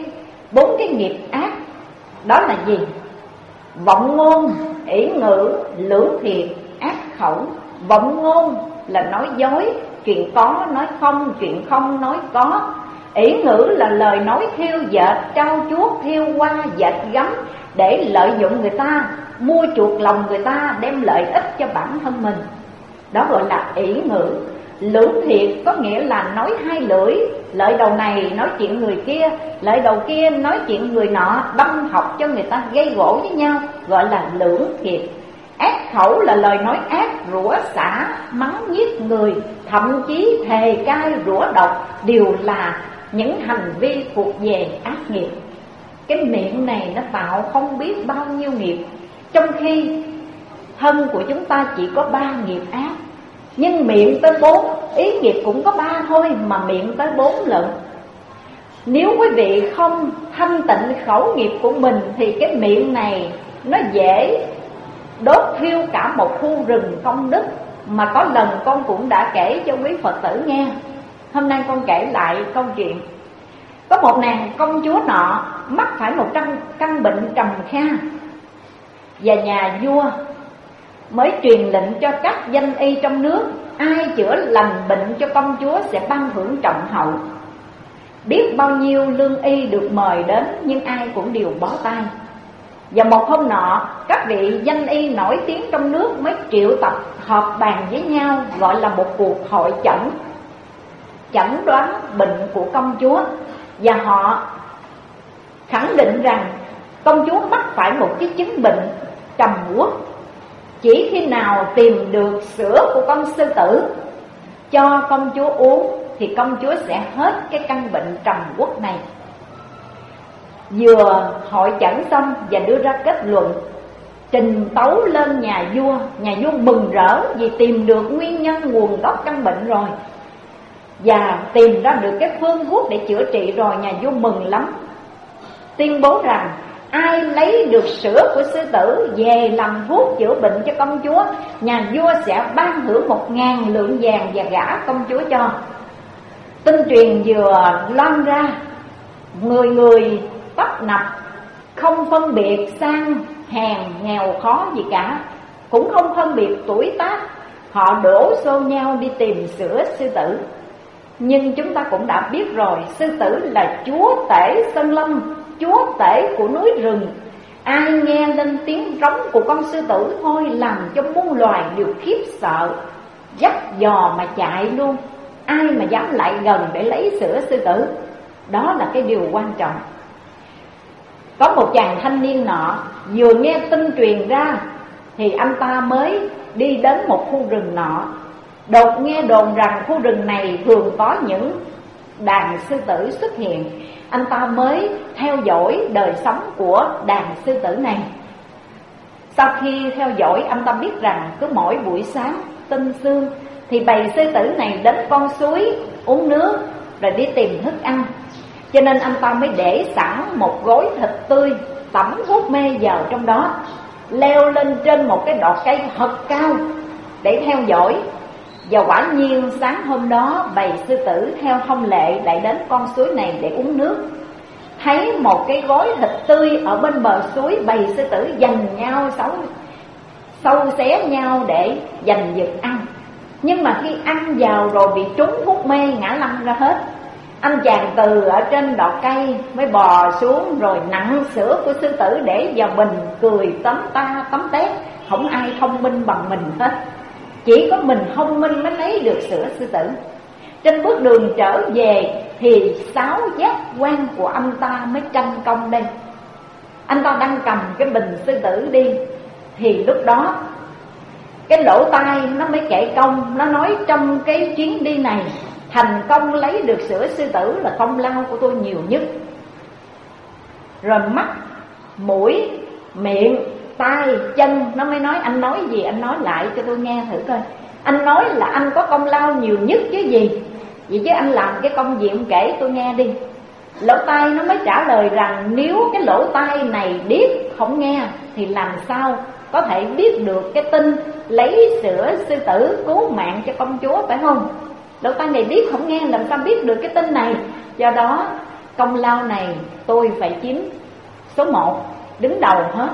Bốn cái nghiệp ác đó là gì? Vọng ngôn, ỷ ngữ, lưỡng thiệt, ác khẩu. Vọng ngôn là nói dối, chuyện có nói không, chuyện không nói có. Ỷ ngữ là lời nói thiêu dệt, trau chuốt, thiêu hoa, dệt gấm để lợi dụng người ta, mua chuộc lòng người ta, đem lợi ích cho bản thân mình. Đó gọi là ỷ ngữ. Lưỡng thiệt có nghĩa là nói hai lưỡi, lợi đầu này nói chuyện người kia, lợi đầu kia nói chuyện người nọ, đâm học cho người ta gây gỗ với nhau, gọi là lưỡng thiệt. Ác khẩu là lời nói ác, rủa xả, mắng giết người, thậm chí thề cai rủa độc, đều là những hành vi thuộc về ác nghiệp. Cái miệng này nó tạo không biết bao nhiêu nghiệp, trong khi thân của chúng ta chỉ có ba nghiệp ác, nhưng miệng tới bốn, ý nghiệp cũng có ba thôi mà miệng tới bốn lận. Nếu quý vị không thanh tịnh khẩu nghiệp của mình thì cái miệng này nó dễ đốt thiêu cả một khu rừng công đức. Mà có lần con cũng đã kể cho quý Phật tử nghe. Hôm nay con kể lại câu chuyện. Có một nàng công chúa nọ mắc phải một căn, căn bệnh trầm kha, và nhà vua mới truyền lệnh cho các danh y trong nước, ai chữa lành bệnh cho công chúa sẽ ban thưởng trọng hậu. Biết bao nhiêu lương y được mời đến, nhưng ai cũng đều bó tay. Và một hôm nọ, các vị danh y nổi tiếng trong nước mới triệu tập họp bàn với nhau, gọi là một cuộc hội chẩn, chẩn đoán bệnh của công chúa. Và họ khẳng định rằng công chúa mắc phải một cái chứng bệnh trầm uất. Chỉ khi nào tìm được sữa của con sư tử cho công chúa uống thì công chúa sẽ hết cái căn bệnh trầm uất này. Vừa hội chẩn xong và đưa ra kết luận, trình tấu lên nhà vua. Nhà vua mừng rỡ vì tìm được nguyên nhân nguồn gốc căn bệnh rồi, và tìm ra được cái phương thuốc để chữa trị rồi. Nhà vua mừng lắm, tuyên bố rằng ai lấy được sữa của sư tử về làm thuốc chữa bệnh cho công chúa, nhà vua sẽ ban thưởng một ngàn lượng vàng và gả công chúa cho. Tin truyền vừa loan ra, người người tấp nập, không phân biệt sang hèn nghèo khó gì cả, cũng không phân biệt tuổi tác. Họ đổ xô nhau đi tìm sữa sư tử. Nhưng chúng ta cũng đã biết rồi, sư tử là chúa tể sơn lâm, chúa tể của núi rừng. Ai nghe lên tiếng rống của con sư tử thôi làm cho muôn loài đều khiếp sợ, dắt dò mà chạy luôn. Ai mà dám lại gần để lấy sữa sư tử? Đó là cái điều quan trọng. Có một chàng thanh niên nọ vừa nghe tin truyền ra thì anh ta mới đi đến một khu rừng nọ. Đột nghe đồn rằng khu rừng này thường có những đàn sư tử xuất hiện. Anh ta mới theo dõi đời sống của đàn sư tử này. Sau khi theo dõi, anh ta biết rằng cứ mỗi buổi sáng tinh sương thì bầy sư tử này đến con suối uống nước rồi đi tìm thức ăn. Cho nên anh ta mới để sẵn một gối thịt tươi tẩm thuốc mê vào trong đó, leo lên trên một cái đọt cây thật cao để theo dõi. Và quả nhiên sáng hôm đó bầy sư tử theo thông lệ lại đến con suối này để uống nước. Thấy một cái gối thịt tươi ở bên bờ suối, bầy sư tử giành nhau sâu, sâu xé nhau để giành giật ăn. Nhưng mà khi ăn vào rồi bị trúng thuốc mê ngã lăn ra hết. Anh chàng từ ở trên đọt cây mới bò xuống rồi nặn sữa của sư tử để vào bình, cười tấm ta tấm tét. Không ai thông minh bằng mình hết, chỉ có mình thông minh mới lấy được sữa sư tử. Trên bước đường trở về thì sáu giác quan của anh ta mới tranh công đây. Anh ta đang cầm cái bình sư tử đi, thì lúc đó cái lỗ tai nó mới kể công. Nó nói trong cái chuyến đi này, thành công lấy được sữa sư tử là công lao của tôi nhiều nhất. Rồi mắt, mũi, miệng, tai, chân nó mới nói, anh nói gì anh nói lại cho tôi nghe thử coi. Anh nói là anh có công lao nhiều nhất chứ gì. Vậy chứ anh làm cái công gì ông kể tôi nghe đi. Lỗ tai nó mới trả lời rằng nếu cái lỗ tai này điếc không nghe thì làm sao có thể biết được cái tin lấy sữa sư tử cứu mạng cho công chúa, phải không? Lỗ tai này điếc không nghe làm sao biết được cái tin này. Do đó công lao này tôi phải chiếm số một, đứng đầu hết.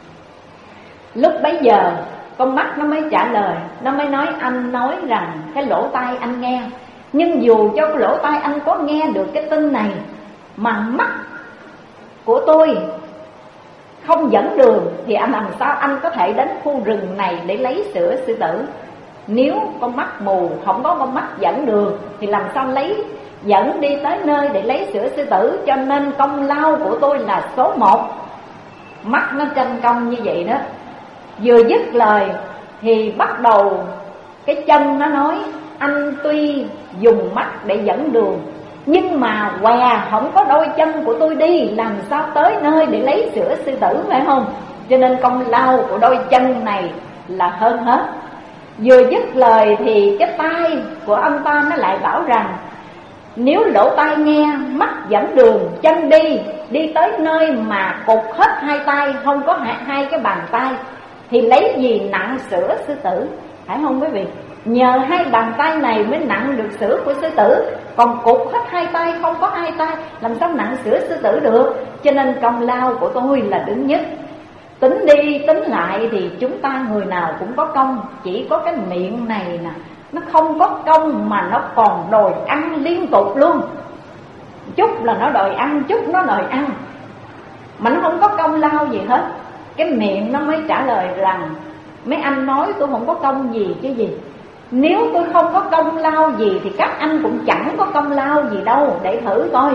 Lúc bấy giờ con mắt nó mới trả lời, nó mới nói anh nói rằng cái lỗ tai anh nghe, nhưng dù cho cái lỗ tai anh có nghe được cái tin này mà mắt của tôi không dẫn đường thì anh làm sao anh có thể đến khu rừng này để lấy sữa sư tử? Nếu con mắt mù, không có con mắt dẫn đường thì làm sao lấy dẫn đi tới nơi để lấy sữa sư tử? Cho nên công lao của tôi là số một. Mắt nó tranh công như vậy đó. Vừa dứt lời thì bắt đầu cái chân nó nói, anh tuy dùng mắt để dẫn đường, nhưng mà què không có đôi chân của tôi đi, làm sao tới nơi để lấy sữa sư tử, phải không? Cho nên công lao của đôi chân này là hơn hết. Vừa dứt lời thì cái tai của ông ta nó lại bảo rằng, nếu lỗ tai nghe, mắt dẫn đường, chân đi, đi tới nơi mà cụt hết hai tay, không có hai cái bàn tay, thì lấy gì nặng sữa sư tử, phải không quý vị? Nhờ hai bàn tay này mới nặng được sữa của sư tử, còn cụt hết hai tay, không có hai tay, làm sao nặng sữa sư tử được? Cho nên công lao của tôi là đứng nhất. Tính đi tính lại thì chúng ta người nào cũng có công, chỉ có cái miệng này nè nó không có công mà nó còn đòi ăn liên tục luôn. Chút là nó đòi ăn, chút nó đòi ăn, mà nó không có công lao gì hết. Cái miệng nó mới trả lời rằng, mấy anh nói tôi không có công gì chứ gì. Nếu tôi không có công lao gì thì các anh cũng chẳng có công lao gì đâu, để thử coi.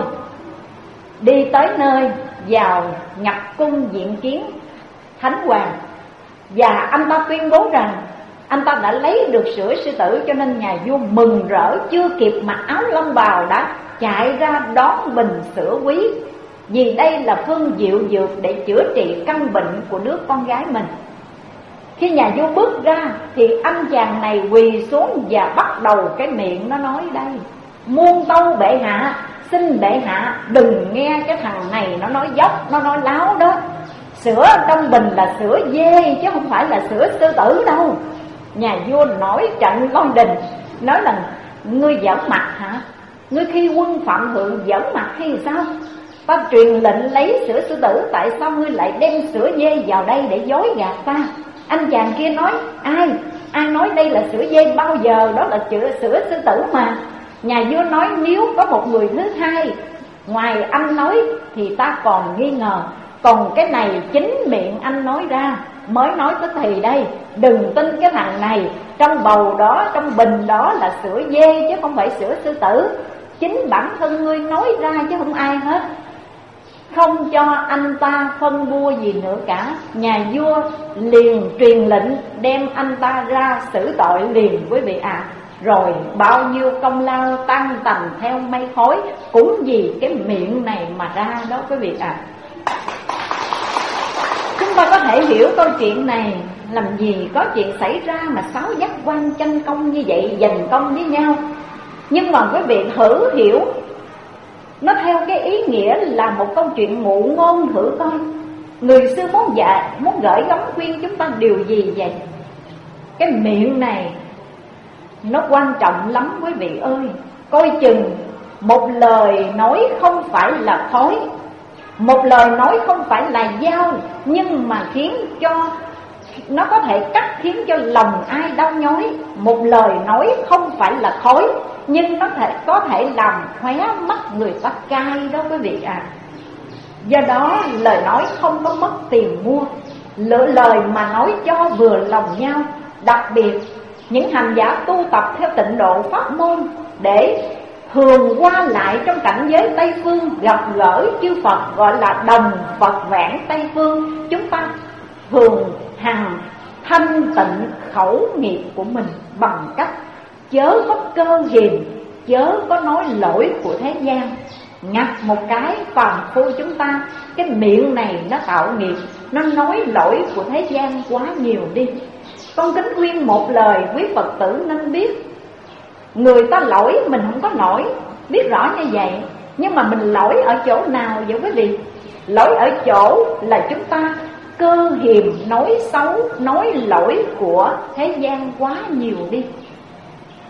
Đi tới nơi, vào nhập cung diện kiến Thánh Hoàng, và anh ta tuyên bố rằng anh ta đã lấy được sữa sư tử. Cho nên nhà vua mừng rỡ, chưa kịp mặc áo long bào đã chạy ra đón bình sữa quý, vì đây là phương diệu dược để chữa trị căn bệnh của đứa con gái mình. Khi nhà vua bước ra thì anh chàng này quỳ xuống và bắt đầu cái miệng nó nói đây: muôn tâu bệ hạ, xin bệ hạ đừng nghe cái thằng này nó nói dốc, nó nói láo đó. Sữa trong bình là sữa dê chứ không phải là sữa sư tử đâu. Nhà vua nổi trận lôi đình, nói là ngươi giỡn mặt hả? Ngươi khi quân phạm thượng giỡn mặt hay sao? Ta truyền lệnh lấy sữa sư tử, tại sao ngươi lại đem sữa dê vào đây để dối gạt ta? Anh chàng kia nói, ai? Ai nói đây là sữa dê bao giờ, đó là sữa, sữa sư tử mà. Nhà vua nói nếu có một người thứ hai ngoài anh nói thì ta còn nghi ngờ, còn cái này chính miệng anh nói ra, mới nói tới thì đây. Đừng tin cái thằng này, trong bầu đó, trong bình đó là sữa dê chứ không phải sữa sư tử. Chính bản thân ngươi nói ra chứ không ai hết. Không cho anh ta phân bua gì nữa cả. Nhà vua liền truyền lệnh đem anh ta ra xử tội liền quý vị ạ. À. Rồi bao nhiêu công lao tan tành theo mây khói, cũng vì cái miệng này mà ra đó quý vị ạ. À. Chúng ta có thể hiểu câu chuyện này, làm gì có chuyện xảy ra mà sáu giác quan tranh công như vậy, giành công với nhau. Nhưng mà quý vị thử hiểu nó theo cái ý nghĩa là một câu chuyện ngụ ngôn thử coi. Người xưa muốn dạy, muốn gửi gắm khuyên chúng ta điều gì vậy? Cái miệng này nó quan trọng lắm quý vị ơi. Coi chừng một lời nói không phải là khói, một lời nói không phải là dao, nhưng mà khiến cho nó có thể cắt, khiến cho lòng ai đau nhói. Một lời nói không phải là khói, nhưng nó thể, có thể làm khóe mắt người ta cay đó quý vị à. Do đó lời nói không có mất tiền mua, lựa lời mà nói cho vừa lòng nhau. Đặc biệt những hành giả tu tập theo tịnh độ pháp môn, để thường qua lại trong cảnh giới Tây Phương, gặp gỡ chư Phật, gọi là đồng Phật vãng Tây Phương. Chúng ta thường hằng thanh tịnh khẩu nghiệp của mình bằng cách chớ có cơ hiềm, chớ có nói lỗi của thế gian. Ngặt một cái phàm phu chúng ta, cái miệng này nó tạo nghiệp, nó nói lỗi của thế gian quá nhiều đi. Con kính khuyên một lời quý Phật tử nên biết, người ta lỗi mình không có nổi, biết rõ như vậy. Nhưng mà mình lỗi ở chỗ nào vậy quý vị? Lỗi ở chỗ là chúng ta cơ hiềm nói xấu, nói lỗi của thế gian quá nhiều đi.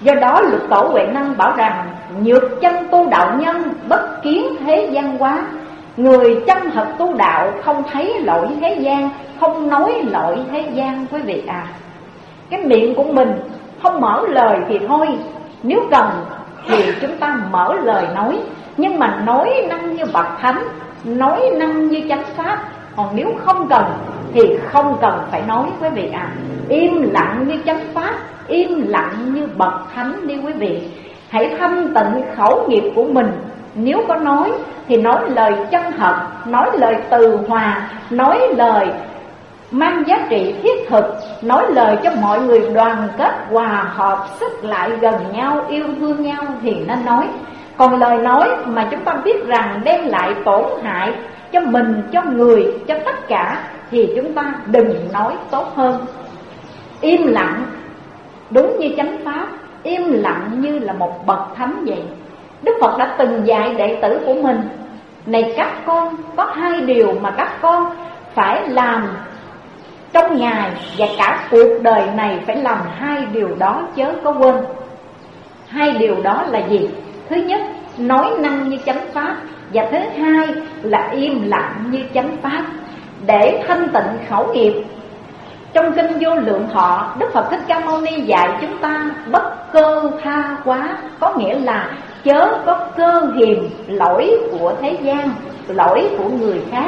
Do đó Lục Tổ Huệ Năng bảo rằng: nhược chân tu đạo nhân, bất kiến thế gian quá. Người chân thật tu đạo không thấy lỗi thế gian, không nói lỗi thế gian. Quý vị à, cái miệng của mình không mở lời thì thôi, nếu cần thì chúng ta mở lời nói, nhưng mà nói năng như bậc thánh, nói năng như chánh pháp. Còn nếu không cần thì không cần phải nói. Quý vị à, im lặng như chánh pháp, im lặng như bậc thánh đi quý vị. Hãy thanh tịnh khẩu nghiệp của mình. Nếu có nói thì nói lời chân thật, nói lời từ hòa, nói lời mang giá trị thiết thực, nói lời cho mọi người đoàn kết, hòa hợp, sức lại gần nhau, yêu thương nhau thì nên nói. Còn lời nói mà chúng ta biết rằng đem lại tổn hại cho mình, cho người, cho tất cả thì chúng ta đừng nói tốt hơn. Im lặng đúng như chánh pháp, im lặng như là một bậc thánh vậy. Đức Phật đã từng dạy đệ tử của mình: này các con, có hai điều mà các con phải làm trong ngày và cả cuộc đời này, phải làm hai điều đó chớ có quên. Hai điều đó là gì? Thứ nhất, nói năng như chánh pháp, và thứ hai là im lặng như chánh pháp, để thanh tịnh khẩu nghiệp. Trong kinh Vô Lượng Thọ, Đức Phật Thích Ca Mâu Ni dạy chúng ta bất cơ tha quá, có nghĩa là chớ có cơ hiềm lỗi của thế gian, lỗi của người khác.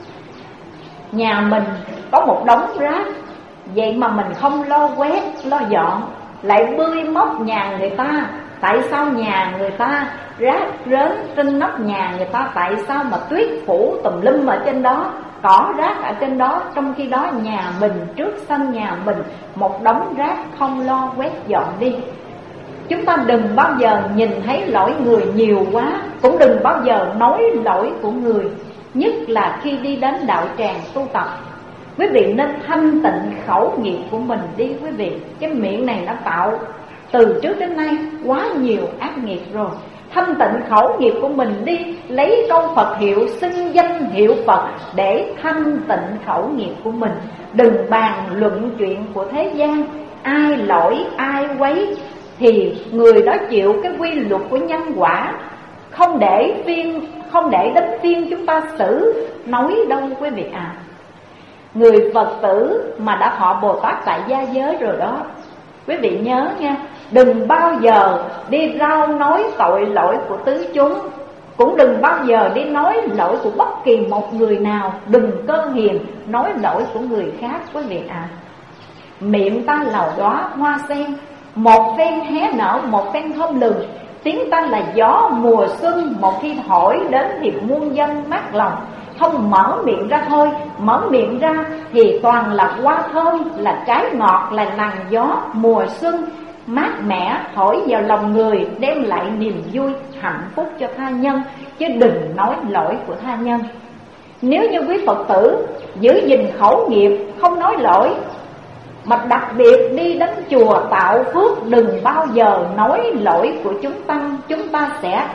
Nhà mình có một đống rác, vậy mà mình không lo quét, lo dọn, lại bươi móc nhà người ta. Tại sao nhà người ta rác rớn trên nóc nhà người ta, tại sao mà tuyết phủ tùm lum ở trên đó, cỏ rác ở trên đó, trong khi đó nhà mình, trước sân nhà mình một đống rác không lo quét dọn đi. Chúng ta đừng bao giờ nhìn thấy lỗi người nhiều quá, cũng đừng bao giờ nói lỗi của người. Nhất là khi đi đến đạo tràng tu tập, quý vị nên thanh tịnh khẩu nghiệp của mình đi quý vị. Cái miệng này nó tạo từ trước đến nay quá nhiều ác nghiệp rồi. Thanh tịnh khẩu nghiệp của mình đi, lấy câu Phật hiệu, xưng danh hiệu Phật để thanh tịnh khẩu nghiệp của mình. Đừng bàn luận chuyện của thế gian, ai lỗi ai quấy thì người đó chịu cái quy luật của nhân quả. Không để phiên, không để đến phiên chúng ta xử nói đâu quý vị à. Người Phật tử mà đã thọ Bồ Tát tại gia giới rồi đó, quý vị nhớ nha, đừng bao giờ đi rao nói tội lỗi của tứ chúng, cũng đừng bao giờ đi nói lỗi của bất kỳ một người nào. Đừng cơ hiền nói lỗi của người khác quý vị ạ. À, miệng ta là đóa hoa sen, một phen hé nở, một phen thơm lừng. Tiếng ta là gió mùa xuân, một khi thổi đến thì muôn dân mát lòng. Không mở miệng ra thôi, mở miệng ra thì toàn là hoa thơm, là trái ngọt, là làn gió mùa xuân mát mẻ thổi vào lòng người, đem lại niềm vui, hạnh phúc cho tha nhân, chứ đừng nói lỗi của tha nhân. Nếu như quý Phật tử giữ gìn khẩu nghiệp, không nói lỗi, mà đặc biệt đi đến chùa tạo phước, đừng bao giờ nói lỗi của chúng tăng, chúng ta sẽ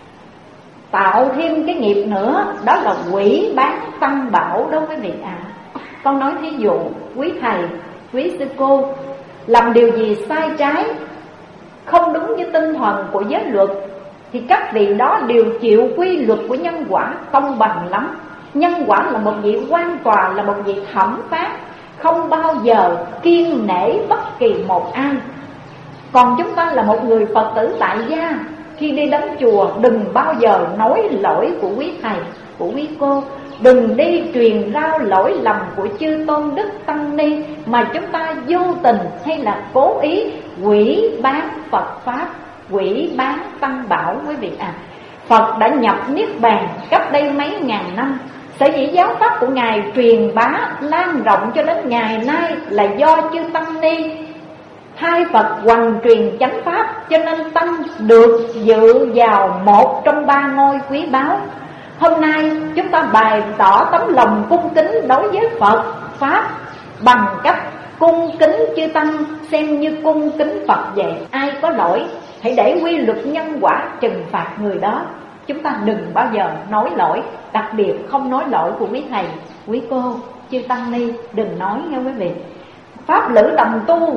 tạo thêm cái nghiệp nữa, đó là quỷ bán tăng bảo đó quý vị ạ. À, con nói thí dụ, quý thầy, quý sư cô làm điều gì sai trái, không đúng với tinh thần của giới luật, thì các vị đó đều chịu quy luật của nhân quả, công bằng lắm. Nhân quả là một vị quan tòa, là một vị thẩm phán, không bao giờ kiêng nể bất kỳ một ai. Còn chúng ta là một người Phật tử tại gia, khi đi đến chùa đừng bao giờ nói lỗi của quý thầy, của quý cô. Đừng đi truyền rao lỗi lầm của chư tôn đức tăng ni, mà chúng ta vô tình hay là cố ý quỷ bán Phật Pháp, quỷ bán tăng bảo quý vị à. Phật đã nhập Niết Bàn cách đây mấy ngàn năm. Sở dĩ giáo pháp của Ngài truyền bá lan rộng cho đến ngày nay là do chư tăng ni hai Phật hoằng truyền chánh pháp, cho nên tăng được dự vào một trong ba ngôi quý báu. Hôm nay chúng ta bày tỏ tấm lòng cung kính đối với Phật Pháp bằng cách cung kính chư tăng, xem như cung kính Phật vậy. Ai có lỗi hãy để quy luật nhân quả trừng phạt người đó. Chúng ta đừng bao giờ nói lỗi, đặc biệt không nói lỗi của quý thầy, quý cô, chư tăng ni, đừng nói nha quý vị. Pháp lữ đồng tu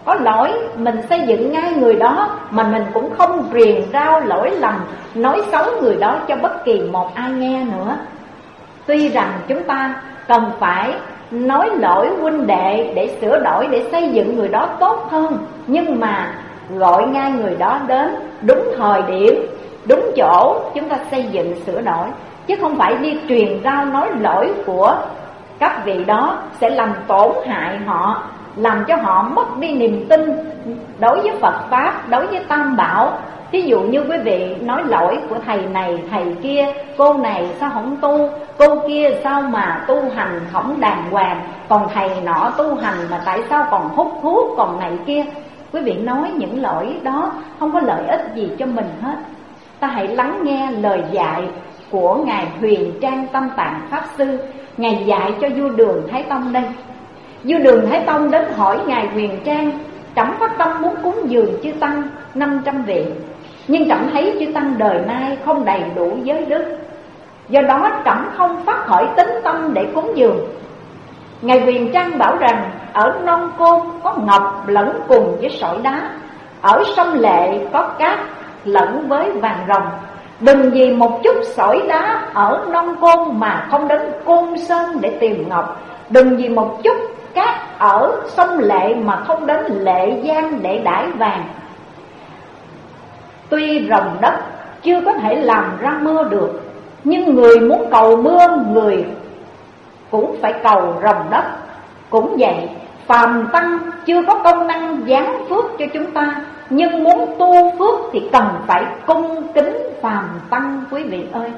có lỗi mình xây dựng ngay người đó, mà mình cũng không truyền rao lỗi lầm, nói xấu người đó cho bất kỳ một ai nghe nữa. Tuy rằng chúng ta cần phải nói lỗi huynh đệ để sửa đổi, để xây dựng người đó tốt hơn, nhưng mà gọi ngay người đó đến đúng thời điểm, đúng chỗ chúng ta xây dựng sửa đổi, chứ không phải đi truyền rao nói lỗi của các vị đó sẽ làm tổn hại họ, làm cho họ mất đi niềm tin đối với Phật Pháp, đối với Tam Bảo. Ví dụ như quý vị nói lỗi của thầy này, thầy kia, cô này sao không tu, cô kia sao mà tu hành không đàng hoàng, còn thầy nọ tu hành mà tại sao còn hút thuốc, còn này kia. Quý vị nói những lỗi đó không có lợi ích gì cho mình hết. Ta hãy lắng nghe lời dạy của Ngài Huyền Trang Tâm Tạng Pháp Sư. Ngài dạy cho vua Đường Thái Tông đây. Vua Đường Thái Tông đến hỏi Ngài Huyền Trang: trẫm phát tâm muốn cúng dường chư tăng năm trăm vị, nhưng trẫm thấy chư tăng đời nay không đầy đủ giới đức, do đó trẫm không phát khởi tín tâm để cúng dường. Ngài Huyền Trang bảo rằng ở Non Côn có ngọc lẫn cùng với sỏi đá, ở sông Lệ có cát lẫn với vàng rồng. Đừng vì một chút sỏi đá ở Non Côn mà không đến Côn Sơn để tìm ngọc. Đừng vì một chút cát ở sông Lệ mà không đến Lệ Giang để đãi vàng. Tuy rồng đất chưa có thể làm ra mưa được, nhưng người muốn cầu mưa, người cũng phải cầu rồng đất. Cũng vậy, phàm tăng chưa có công năng giáng phước cho chúng ta, nhưng muốn tu phước thì cần phải cung kính phàm tăng quý vị ơi.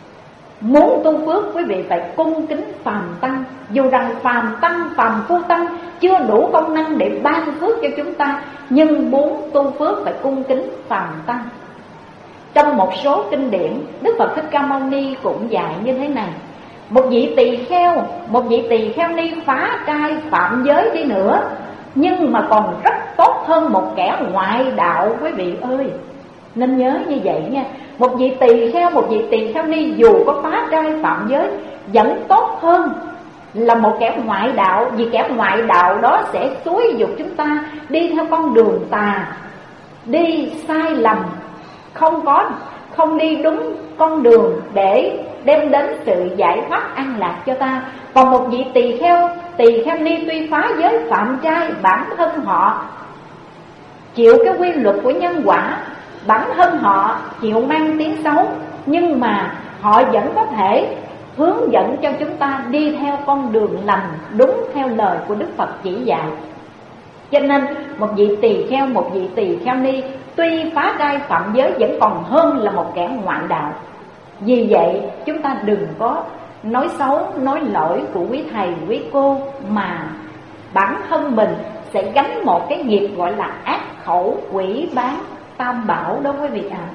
Muốn tu phước quý vị phải cung kính phàm tăng. Dù rằng phàm tăng, phàm phu tăng chưa đủ công năng để ban phước cho chúng ta, nhưng muốn tu phước phải cung kính phàm tăng. Trong một số kinh điển, Đức Phật Thích Ca Mâu Ni cũng dạy như thế này: một vị tỳ kheo, một vị tỳ kheo ni phá trai phạm giới đi nữa, nhưng mà còn rất tốt hơn một kẻ ngoại đạo quý vị ơi. Nên nhớ như vậy nha. Một vị tỳ kheo, một vị tỳ kheo ni dù có phá trai phạm giới vẫn tốt hơn là một kẻ ngoại đạo. Vì kẻ ngoại đạo đó sẽ xúi dục chúng ta đi theo con đường tà, đi sai lầm, không có không đi đúng con đường để đem đến sự giải thoát an lạc cho ta. Còn một vị tỳ kheo, tỳ kheo ni tuy phá giới phạm trai, bản thân họ chịu cái quy luật của nhân quả, bản thân họ chịu mang tiếng xấu, nhưng mà họ vẫn có thể hướng dẫn cho chúng ta đi theo con đường lành, đúng theo lời của Đức Phật chỉ dạy. Cho nên một vị tỳ kheo, một vị tỳ kheo ni tuy phá trai phạm giới vẫn còn hơn là một kẻ ngoại đạo. Vì vậy chúng ta đừng có nói xấu, nói lỗi của quý thầy, quý cô, mà bản thân mình sẽ gánh một cái nghiệp gọi là ác khẩu quỷ bán Tam Bảo đó quý vị ạ. À,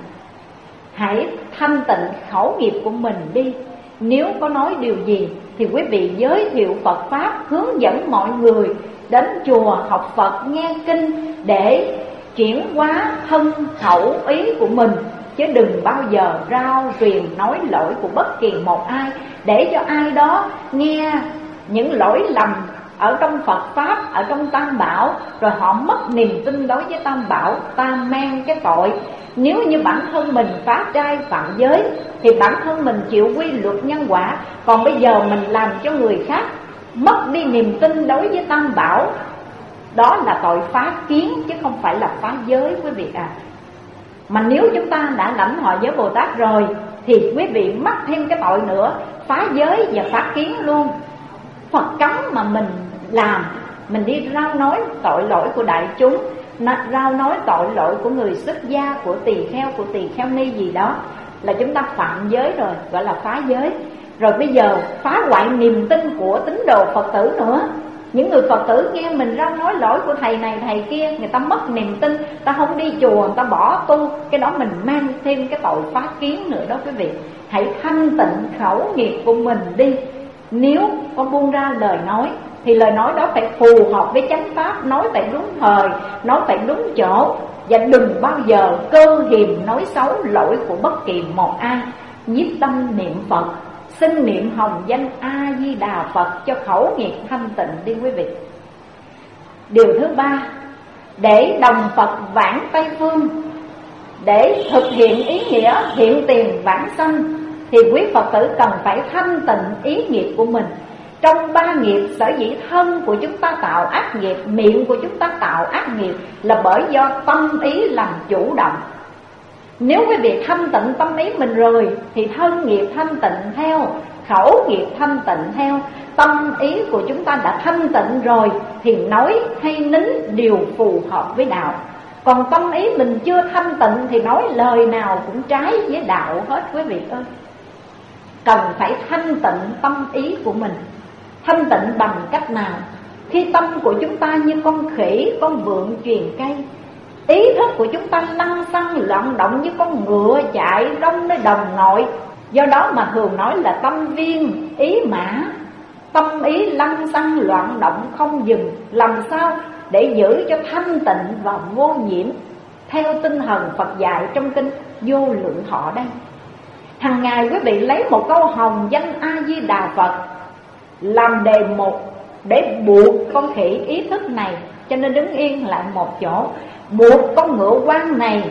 hãy thanh tịnh khẩu nghiệp của mình đi. Nếu có nói điều gì thì quý vị giới thiệu Phật Pháp, hướng dẫn mọi người đến chùa học Phật, nghe kinh để chuyển hóa thân khẩu ý của mình, chứ đừng bao giờ rao truyền nói lỗi của bất kỳ một ai, để cho ai đó nghe những lỗi lầm ở trong Phật Pháp, ở trong Tam Bảo, rồi họ mất niềm tin đối với Tam Bảo, ta mang cái tội. Nếu như bản thân mình phá trai phạm giới thì bản thân mình chịu quy luật nhân quả, còn bây giờ mình làm cho người khác mất đi niềm tin đối với Tam Bảo, đó là tội phá kiến chứ không phải là phá giới quý vị à. Mà nếu chúng ta đã lãnh hội giới Bồ Tát rồi thì quý vị mắc thêm cái tội nữa, phá giới và phá kiến luôn. Phật cấm mà mình làm, mình đi rao nói tội lỗi của đại chúng, rao nói tội lỗi của người xuất gia, của tỳ kheo, của tỳ kheo ni gì đó, là chúng ta phạm giới rồi, gọi là phá giới. Rồi bây giờ phá hoại niềm tin của tín đồ Phật tử nữa. Những người Phật tử nghe mình rao nói lỗi của thầy này thầy kia, người ta mất niềm tin, ta không đi chùa, người ta bỏ tu, cái đó mình mang thêm cái tội phá kiến nữa đó quý vị. Hãy thanh tịnh khẩu nghiệp của mình đi. Nếu có buông ra lời nói thì lời nói đó phải phù hợp với chánh pháp, nói phải đúng thời, nói phải đúng chỗ, và đừng bao giờ cơ hiềm nói xấu lỗi của bất kỳ một ai. Nhiếp tâm niệm Phật, xin niệm hồng danh A Di Đà Phật cho khẩu nghiệp thanh tịnh đi quý vị. Điều thứ ba, để đồng Phật vãng Tây Phương, để thực hiện ý nghĩa hiện tiền vãng sanh, thì quý Phật tử cần phải thanh tịnh ý nghiệp của mình. Trong ba nghiệp, sở dĩ thân của chúng ta tạo ác nghiệp, miệng của chúng ta tạo ác nghiệp là bởi do tâm ý làm chủ động. Nếu quý vị thanh tịnh tâm ý mình rồi thì thân nghiệp thanh tịnh theo, khẩu nghiệp thanh tịnh theo. Tâm ý của chúng ta đã thanh tịnh rồi thì nói hay nín đều phù hợp với đạo. Còn tâm ý mình chưa thanh tịnh thì nói lời nào cũng trái với đạo hết quý vị ơi. Cần phải thanh tịnh tâm ý của mình. Thanh tịnh bằng cách nào? Khi tâm của chúng ta như con khỉ, con vượn truyền cây, ý thức của chúng ta lăng xăng loạn động như con ngựa chạy đông nơi đồng nội. Do đó mà thường nói là tâm viên ý mã. Tâm ý lăng xăng loạn động không dừng. Làm sao để giữ cho thanh tịnh và vô nhiễm theo tinh thần Phật dạy trong kinh Vô Lượng Thọ đây? Hằng ngày quý vị lấy một câu hồng danh A Di Đà Phật làm đề mục để buộc con khỉ ý thức này cho nên đứng yên lại một chỗ, buộc con ngựa quan này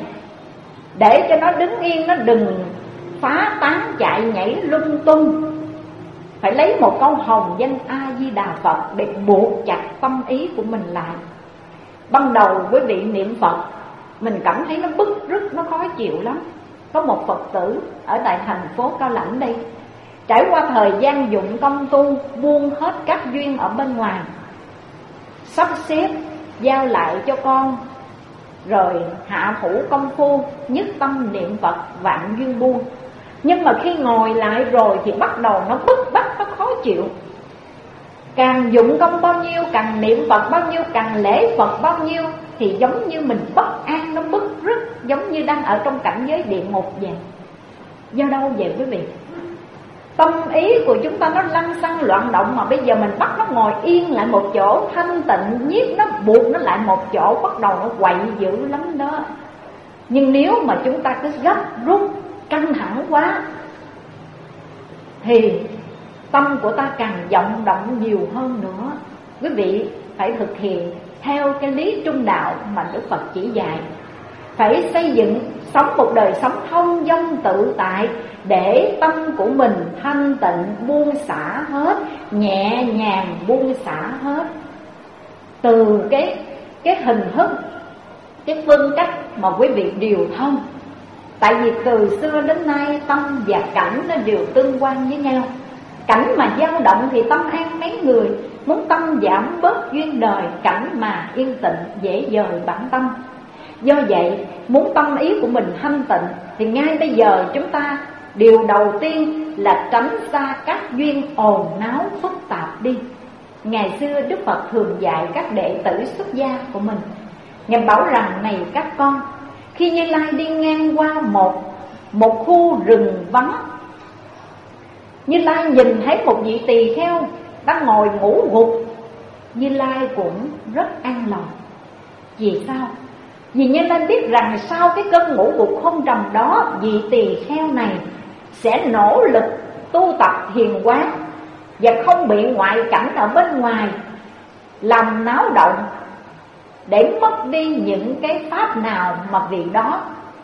để cho nó đứng yên, nó đừng phá tán chạy nhảy lung tung. Phải lấy một câu hồng danh A Di Đà Phật để buộc chặt tâm ý của mình lại. Ban đầu quý vị niệm Phật mình cảm thấy nó bứt rứt, nó khó chịu lắm. Có một Phật tử ở tại thành phố Cao Lãnh đây, trải qua thời gian dụng công tu, buông hết các duyên ở bên ngoài, sắp xếp giao lại cho con, rồi hạ thủ công phu, nhất tâm niệm Phật, vạn duyên buông. Nhưng mà khi ngồi lại rồi thì bắt đầu nó bức bách, nó khó chịu. Càng dụng công bao nhiêu, càng niệm Phật bao nhiêu, càng lễ Phật bao nhiêu, thì giống như mình bất an, nó bức rứt, giống như đang ở trong cảnh giới địa ngục vậy. Do đâu vậy quý vị? Tâm ý của chúng ta nó lăng xăng loạn động, mà bây giờ mình bắt nó ngồi yên lại một chỗ thanh tịnh, nhiếp nó, buộc nó lại một chỗ, bắt đầu nó quậy dữ lắm đó. Nhưng nếu mà chúng ta cứ gấp rút, căng thẳng quá thì tâm của ta càng vọng động nhiều hơn nữa. Quý vị phải thực hiện theo cái lý trung đạo mà Đức Phật chỉ dạy. Phải xây dựng, sống một đời sống thông dong tự tại, để tâm của mình thanh tịnh, buông xả hết, nhẹ nhàng buông xả hết. Từ cái, cái hình thức, cái phương cách mà quý vị điều thân. Tại vì từ xưa đến nay tâm và cảnh nó đều tương quan với nhau. Cảnh mà dao động thì tâm an mấy người, muốn tâm giảm bớt duyên đời, cảnh mà yên tịnh dễ dời bản tâm. Do vậy muốn tâm ý của mình thanh tịnh thì ngay bây giờ chúng ta điều đầu tiên là tránh xa các duyên ồn náo phức tạp đi. Ngày xưa Đức Phật thường dạy các đệ tử xuất gia của mình, Ngài bảo rằng này các con, khi Như Lai đi ngang qua một, một khu rừng vắng, Như Lai nhìn thấy một vị tỳ kheo đang ngồi ngủ gục. Như Lai cũng rất an lòng. Vì sao? Vì Như Lai biết rằng sau cái cơn ngủ gục hôn trầm đó, vị tỳ kheo này sẽ nỗ lực tu tập thiền quán và không bị ngoại cảnh ở bên ngoài làm náo động, để mất đi những cái pháp nào mà vị đó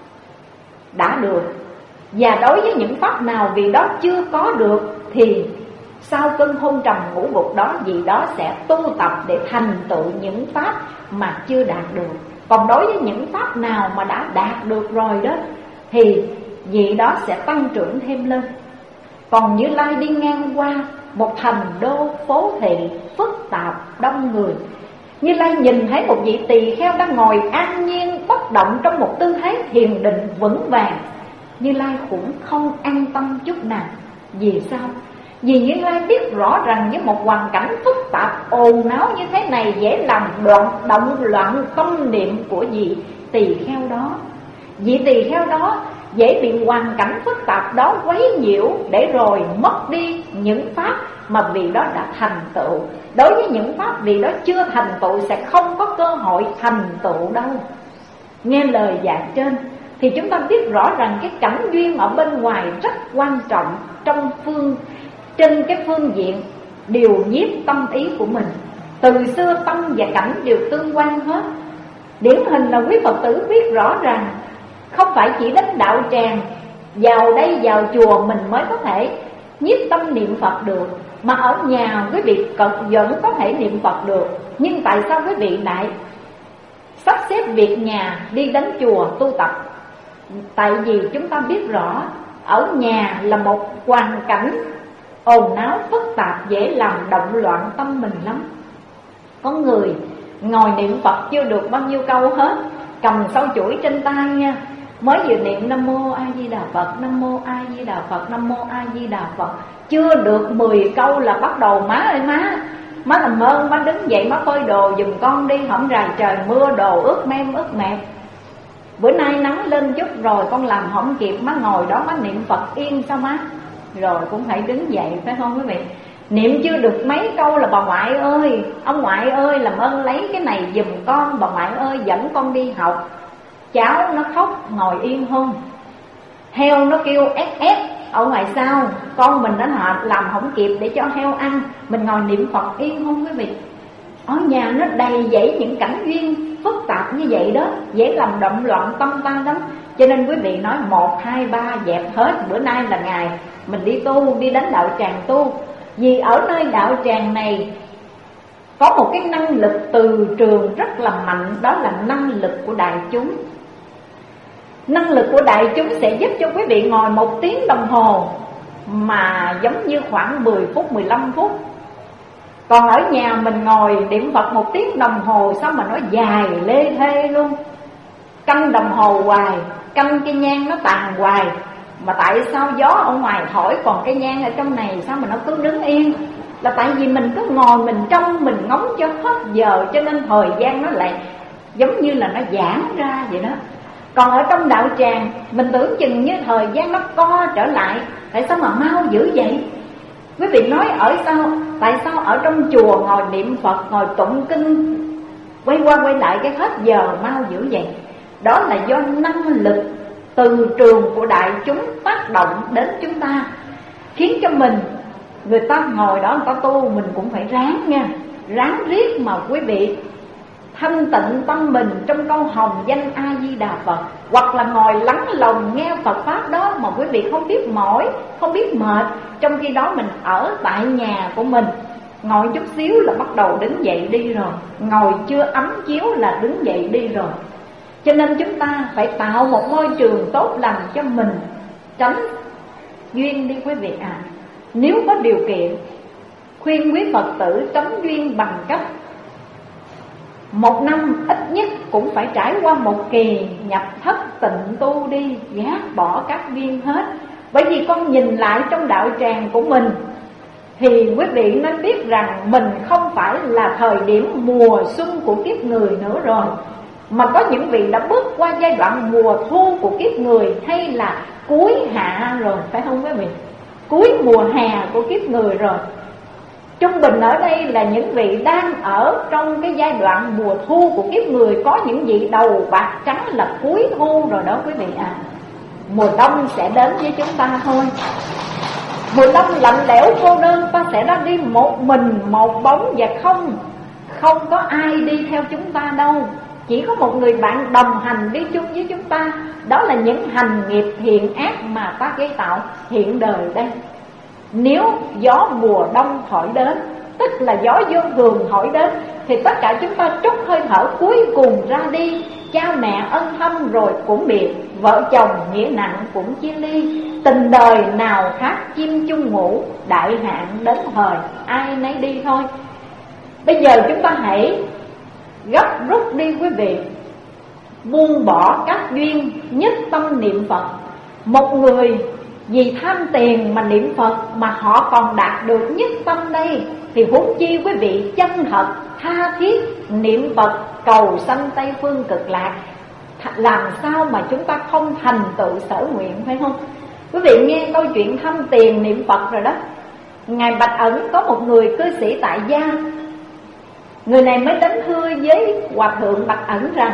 đã được. Và đối với những pháp nào vị đó chưa có được thì sau cơn hôn trầm ngủ gục đó, vị đó sẽ tu tập để thành tựu những pháp mà chưa đạt được. Còn đối với những pháp nào mà đã đạt được rồi đó thì vị đó sẽ tăng trưởng thêm lên. Còn Như Lai đi ngang qua một thành đô phố thị phức tạp đông người, Như Lai nhìn thấy một vị tỳ kheo đang ngồi an nhiên bất động trong một tư thế thiền định vững vàng. Như Lai cũng không an tâm chút nào. Vì sao? Vì Như Lai biết rõ rằng với một hoàn cảnh phức tạp ồn náo như thế này dễ làm đoạn động loạn tâm niệm của vị tỳ kheo đó. Vị tỳ kheo đó dễ bị hoàn cảnh phức tạp đó quấy nhiễu, để rồi mất đi những pháp mà vị đó đã thành tựu. Đối với những pháp vị đó chưa thành tựu sẽ không có cơ hội thành tựu đâu. Nghe lời dạy trên thì chúng ta biết rõ rằng cái cảnh duyên ở bên ngoài rất quan trọng trong phương trên cái phương diện điều nhiếp tâm ý của mình. Từ xưa tâm và cảnh đều tương quan hết. Điển hình là quý Phật tử biết rõ rằng không phải chỉ đến đạo tràng, vào đây vào chùa mình mới có thể nhiếp tâm niệm Phật được, mà ở nhà quý vị vẫn có thể niệm Phật được. Nhưng tại sao quý vị lại sắp xếp việc nhà đi đến chùa tu tập? Tại vì chúng ta biết rõ ở nhà là một hoàn cảnh ồn náo phức tạp, dễ làm động loạn tâm mình lắm. Có người ngồi niệm Phật chưa được bao nhiêu câu hết, cầm sâu chuỗi trên tay nha, mới vừa niệm Nam Mô A Di Đà Phật, Nam Mô A Di Đà Phật, Nam Mô A Di Đà Phật, chưa được mười câu là bắt đầu má ơi má, má làm ơn má đứng dậy má phơi đồ giùm con đi, hổng rày trời mưa đồ ướt mem ướt mẹt. Bữa nay nắng lên chút rồi con làm không kịp, má ngồi đó má niệm Phật yên sao má? Rồi cũng phải đứng dậy phải không quý vị? Niệm chưa được mấy câu là bà ngoại ơi, ông ngoại ơi làm ơn lấy cái này giùm con, bà ngoại ơi dẫn con đi học. Cháu nó khóc ngồi yên không? Heo nó kêu ét ét ở ngoài sau, con mình nó làm không kịp để cho heo ăn, mình ngồi niệm Phật yên không quý vị? Ở nhà nó đầy dẫy những cảnh duyên phức tạp như vậy đó, dễ làm động loạn tâm ta lắm. Cho nên quý vị nói một, hai, ba dẹp hết. Bữa nay là ngày mình đi tu, đi đến đạo tràng tu. Vì ở nơi đạo tràng này có một cái năng lực từ trường rất là mạnh, đó là năng lực của đại chúng. Năng lực của đại chúng sẽ giúp cho quý vị ngồi một tiếng đồng hồ mà giống như khoảng mười phút, mười lăm phút. Còn ở nhà mình ngồi niệm Phật một tiếng đồng hồ sao mà nó dài lê thê luôn. Canh đồng hồ hoài, canh cái nhang nó tàn hoài, mà tại sao gió ở ngoài thổi còn cái nhang ở trong này sao mà nó cứ đứng yên? Là tại vì mình cứ ngồi mình trong, mình ngóng cho hết giờ, cho nên thời gian nó lại giống như là nó giãn ra vậy đó. Còn ở trong đạo tràng mình tưởng chừng như thời gian nó co trở lại, tại sao mà mau dữ vậy? Quý vị nói ở sao? Tại sao ở trong chùa ngồi niệm Phật, ngồi tụng kinh, quay qua quay lại cái hết giờ mau dữ vậy? Đó là do năng lực từ trường của đại chúng tác động đến chúng ta, khiến cho mình, người ta ngồi đó người ta tu, mình cũng phải ráng nha, ráng riết mà quý vị thanh tịnh tâm mình trong câu hồng danh A Di Đà Phật, hoặc là ngồi lắng lòng nghe Phật pháp đó mà quý vị không biết mỏi, không biết mệt. Trong khi đó mình ở tại nhà của mình, ngồi chút xíu là bắt đầu đứng dậy đi rồi, ngồi chưa ấm chiếu là đứng dậy đi rồi. Cho nên chúng ta phải tạo một môi trường tốt lành cho mình, tránh duyên đi quý vị à. Nếu có điều kiện, khuyên quý Phật tử tránh duyên bằng cách một năm ít nhất cũng phải trải qua một kỳ nhập thất tịnh tu đi, gác bỏ các duyên hết. Bởi vì con nhìn lại trong đạo tràng của mình thì quý vị nên biết rằng mình không phải là thời điểm mùa xuân của kiếp người nữa rồi, mà có những vị đã bước qua giai đoạn mùa thu của kiếp người, hay là cuối hạ rồi, phải không quý vị? Cuối mùa hè của kiếp người rồi. Trung bình ở đây là những vị đang ở trong cái giai đoạn mùa thu của kiếp người. Có những vị đầu bạc trắng là cuối thu rồi đó quý vị à. Mùa đông sẽ đến với chúng ta thôi. Mùa đông lạnh lẽo cô đơn, ta sẽ ra đi một mình một bóng, và không Không có ai đi theo chúng ta đâu. Chỉ có một người bạn đồng hành đi chung với chúng ta, đó là những hành nghiệp thiện ác mà ta gây tạo hiện đời đây. Nếu gió mùa đông thổi đến, tức là gió vô thường thổi đến, thì tất cả chúng ta trút hơi thở cuối cùng ra đi. Cha mẹ ân thâm rồi cũng biệt, vợ chồng nghĩa nặng cũng chia ly. Tình đời nào khác chim chung ngủ, đại hạn đến thời ai nấy đi thôi. Bây giờ chúng ta hãy gấp rút đi quý vị, buông bỏ các duyên, nhất tâm niệm Phật. Một người vì tham tiền mà niệm Phật mà họ còn đạt được nhất tâm đây, thì huống chi quý vị chân thật tha thiết niệm Phật cầu sanh Tây phương cực lạc, làm sao mà chúng ta không thành tựu sở nguyện, phải không? Quý vị nghe câu chuyện tham tiền niệm Phật rồi đó. Ngài Bạch Ẩn có một người cư sĩ tại gia. Người này mới đến thưa với Hòa thượng Bạch Ẩn rằng: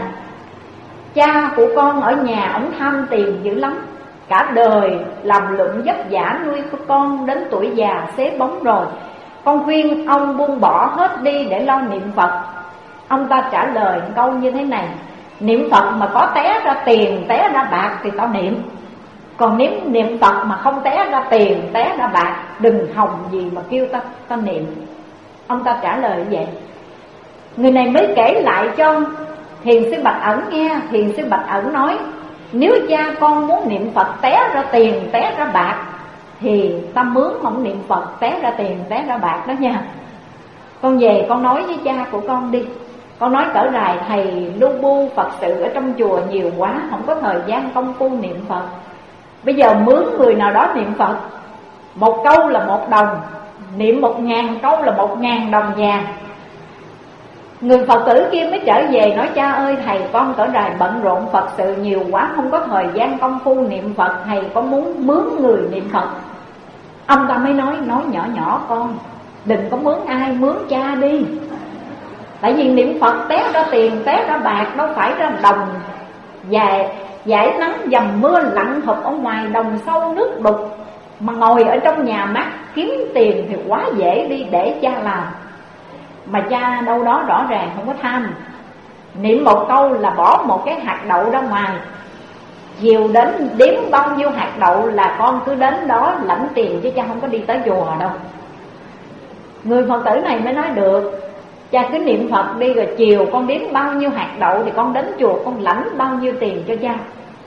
cha của con ở nhà ổng tham tiền dữ lắm, cả đời làm lụng vất vả nuôi con đến tuổi già xế bóng rồi, con khuyên ông buông bỏ hết đi để lo niệm Phật. Ông ta trả lời câu như thế này: Niệm Phật mà có té ra tiền, té ra bạc thì tao niệm. Còn nếu niệm Phật mà không té ra tiền, té ra bạc, đừng hòng gì mà kêu ta, ta niệm. Ông ta trả lời vậy. Người này mới kể lại cho Thiền sư Bạch Ẩn nghe. Thiền sư Bạch Ẩn nói: nếu cha con muốn niệm Phật té ra tiền, té ra bạc, thì ta mướn không niệm Phật té ra tiền, té ra bạc đó nha. Con về con nói với cha của con đi. Con nói cỡ rài thầy lu bu Phật sự ở trong chùa nhiều quá, không có thời gian công phu niệm Phật. Bây giờ mướn người nào đó niệm Phật, một câu là một đồng, niệm một ngàn câu là một ngàn đồng vàng. Người Phật tử kia mới trở về nói: cha ơi, thầy con cỡ rài bận rộn Phật sự nhiều quá, không có thời gian công phu niệm Phật, thầy có muốn mướn người niệm Phật. Ông ta mới nói: nói nhỏ nhỏ con, đừng có mướn ai, mướn cha đi. Tại vì niệm Phật té ra tiền, té ra bạc, đâu phải ra đồng dài, giải nắng dầm mưa lặn thụp ở ngoài đồng sâu nước đục, mà ngồi ở trong nhà mát kiếm tiền thì quá dễ đi, để cha làm. Mà cha đâu đó rõ ràng không có tham. Niệm một câu là bỏ một cái hạt đậu ra ngoài, chiều đến đếm bao nhiêu hạt đậu là con cứ đến đó lãnh tiền, chứ cha không có đi tới chùa đâu. Người Phật tử này mới nói: được, cha cứ niệm Phật đi, rồi chiều con đếm bao nhiêu hạt đậu thì con đến chùa con lãnh bao nhiêu tiền cho cha.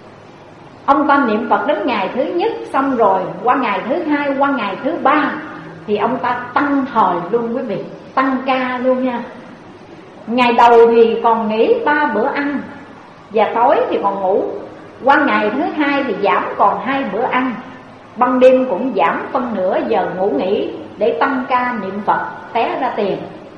Ông ta niệm Phật đến ngày thứ nhất xong rồi, qua ngày thứ hai, qua ngày thứ ba thì ông ta tăng thời luôn quý vị, tăng ca luôn nha. Ngày đầu thì còn nghỉ ba bữa ăn và tối thì còn ngủ. Qua ngày thứ hai thì giảm còn hai bữa ăn, ban đêm cũng giảm phân nửa giờ ngủ nghỉ để tăng ca niệm Phật té ra tiền.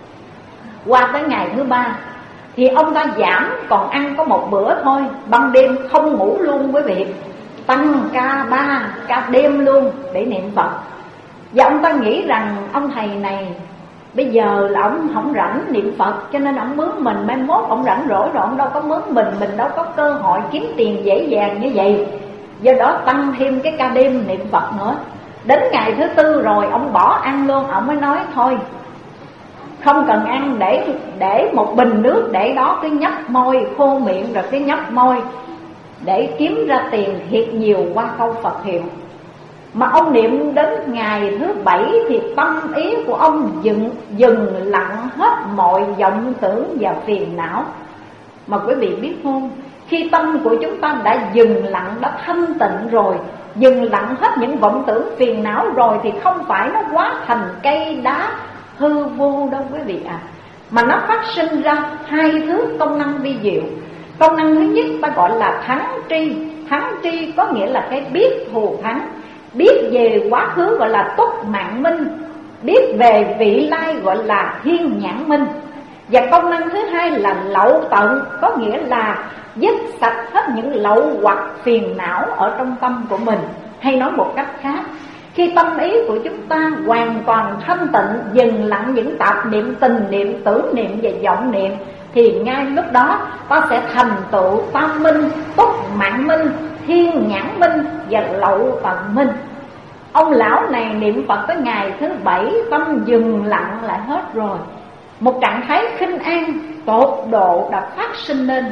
Qua tới ngày thứ ba thì ông ta giảm còn ăn có một bữa thôi, ban đêm không ngủ luôn quý vị, tăng ca ba ca đêm luôn để niệm Phật. Và ông ta nghĩ rằng ông thầy này bây giờ là ông không rảnh niệm Phật, cho nên ông mướn mình, mai mốt ông rảnh rỗi rồi ông đâu có mướn mình, mình đâu có cơ hội kiếm tiền dễ dàng như vậy. Do đó tăng thêm cái ca đêm niệm Phật nữa. Đến ngày thứ tư rồi ông bỏ ăn luôn. Ông mới nói thôi không cần ăn, để để một bình nước để đó, cứ nhấp môi khô miệng rồi cứ nhấp môi để kiếm ra tiền thiệt nhiều qua câu Phật hiệu. Mà ông niệm đến ngày thứ bảy thì tâm ý của ông dừng, dừng lặng hết mọi vọng tưởng và phiền não. Mà quý vị biết không, khi tâm của chúng ta đã dừng lặng, đã thanh tịnh rồi, dừng lặng hết những vọng tưởng phiền não rồi, thì không phải nó hóa thành cây đá hư vô đâu quý vị à, mà nó phát sinh ra hai thứ công năng vi diệu. Công năng thứ nhất ta gọi là thắng tri. Thắng tri có nghĩa là cái biết thù thắng. Biết về quá khứ gọi là túc mạng minh, biết về vị lai gọi là thiên nhãn minh. Và công năng thứ hai là lậu tận, có nghĩa là dứt sạch hết những lậu hoặc phiền não ở trong tâm của mình. Hay nói một cách khác, khi tâm ý của chúng ta hoàn toàn thanh tịnh, dừng lặng những tạp niệm, tình niệm, tưởng niệm và vọng niệm, thì ngay lúc đó ta sẽ thành tựu tam minh, túc mạng minh, thiên nhãn minh và lậu tận minh. Ông lão này niệm Phật tới ngày thứ bảy, tâm dừng lặng lại hết rồi. Một trạng thái khinh an tột độ đã phát sinh lên,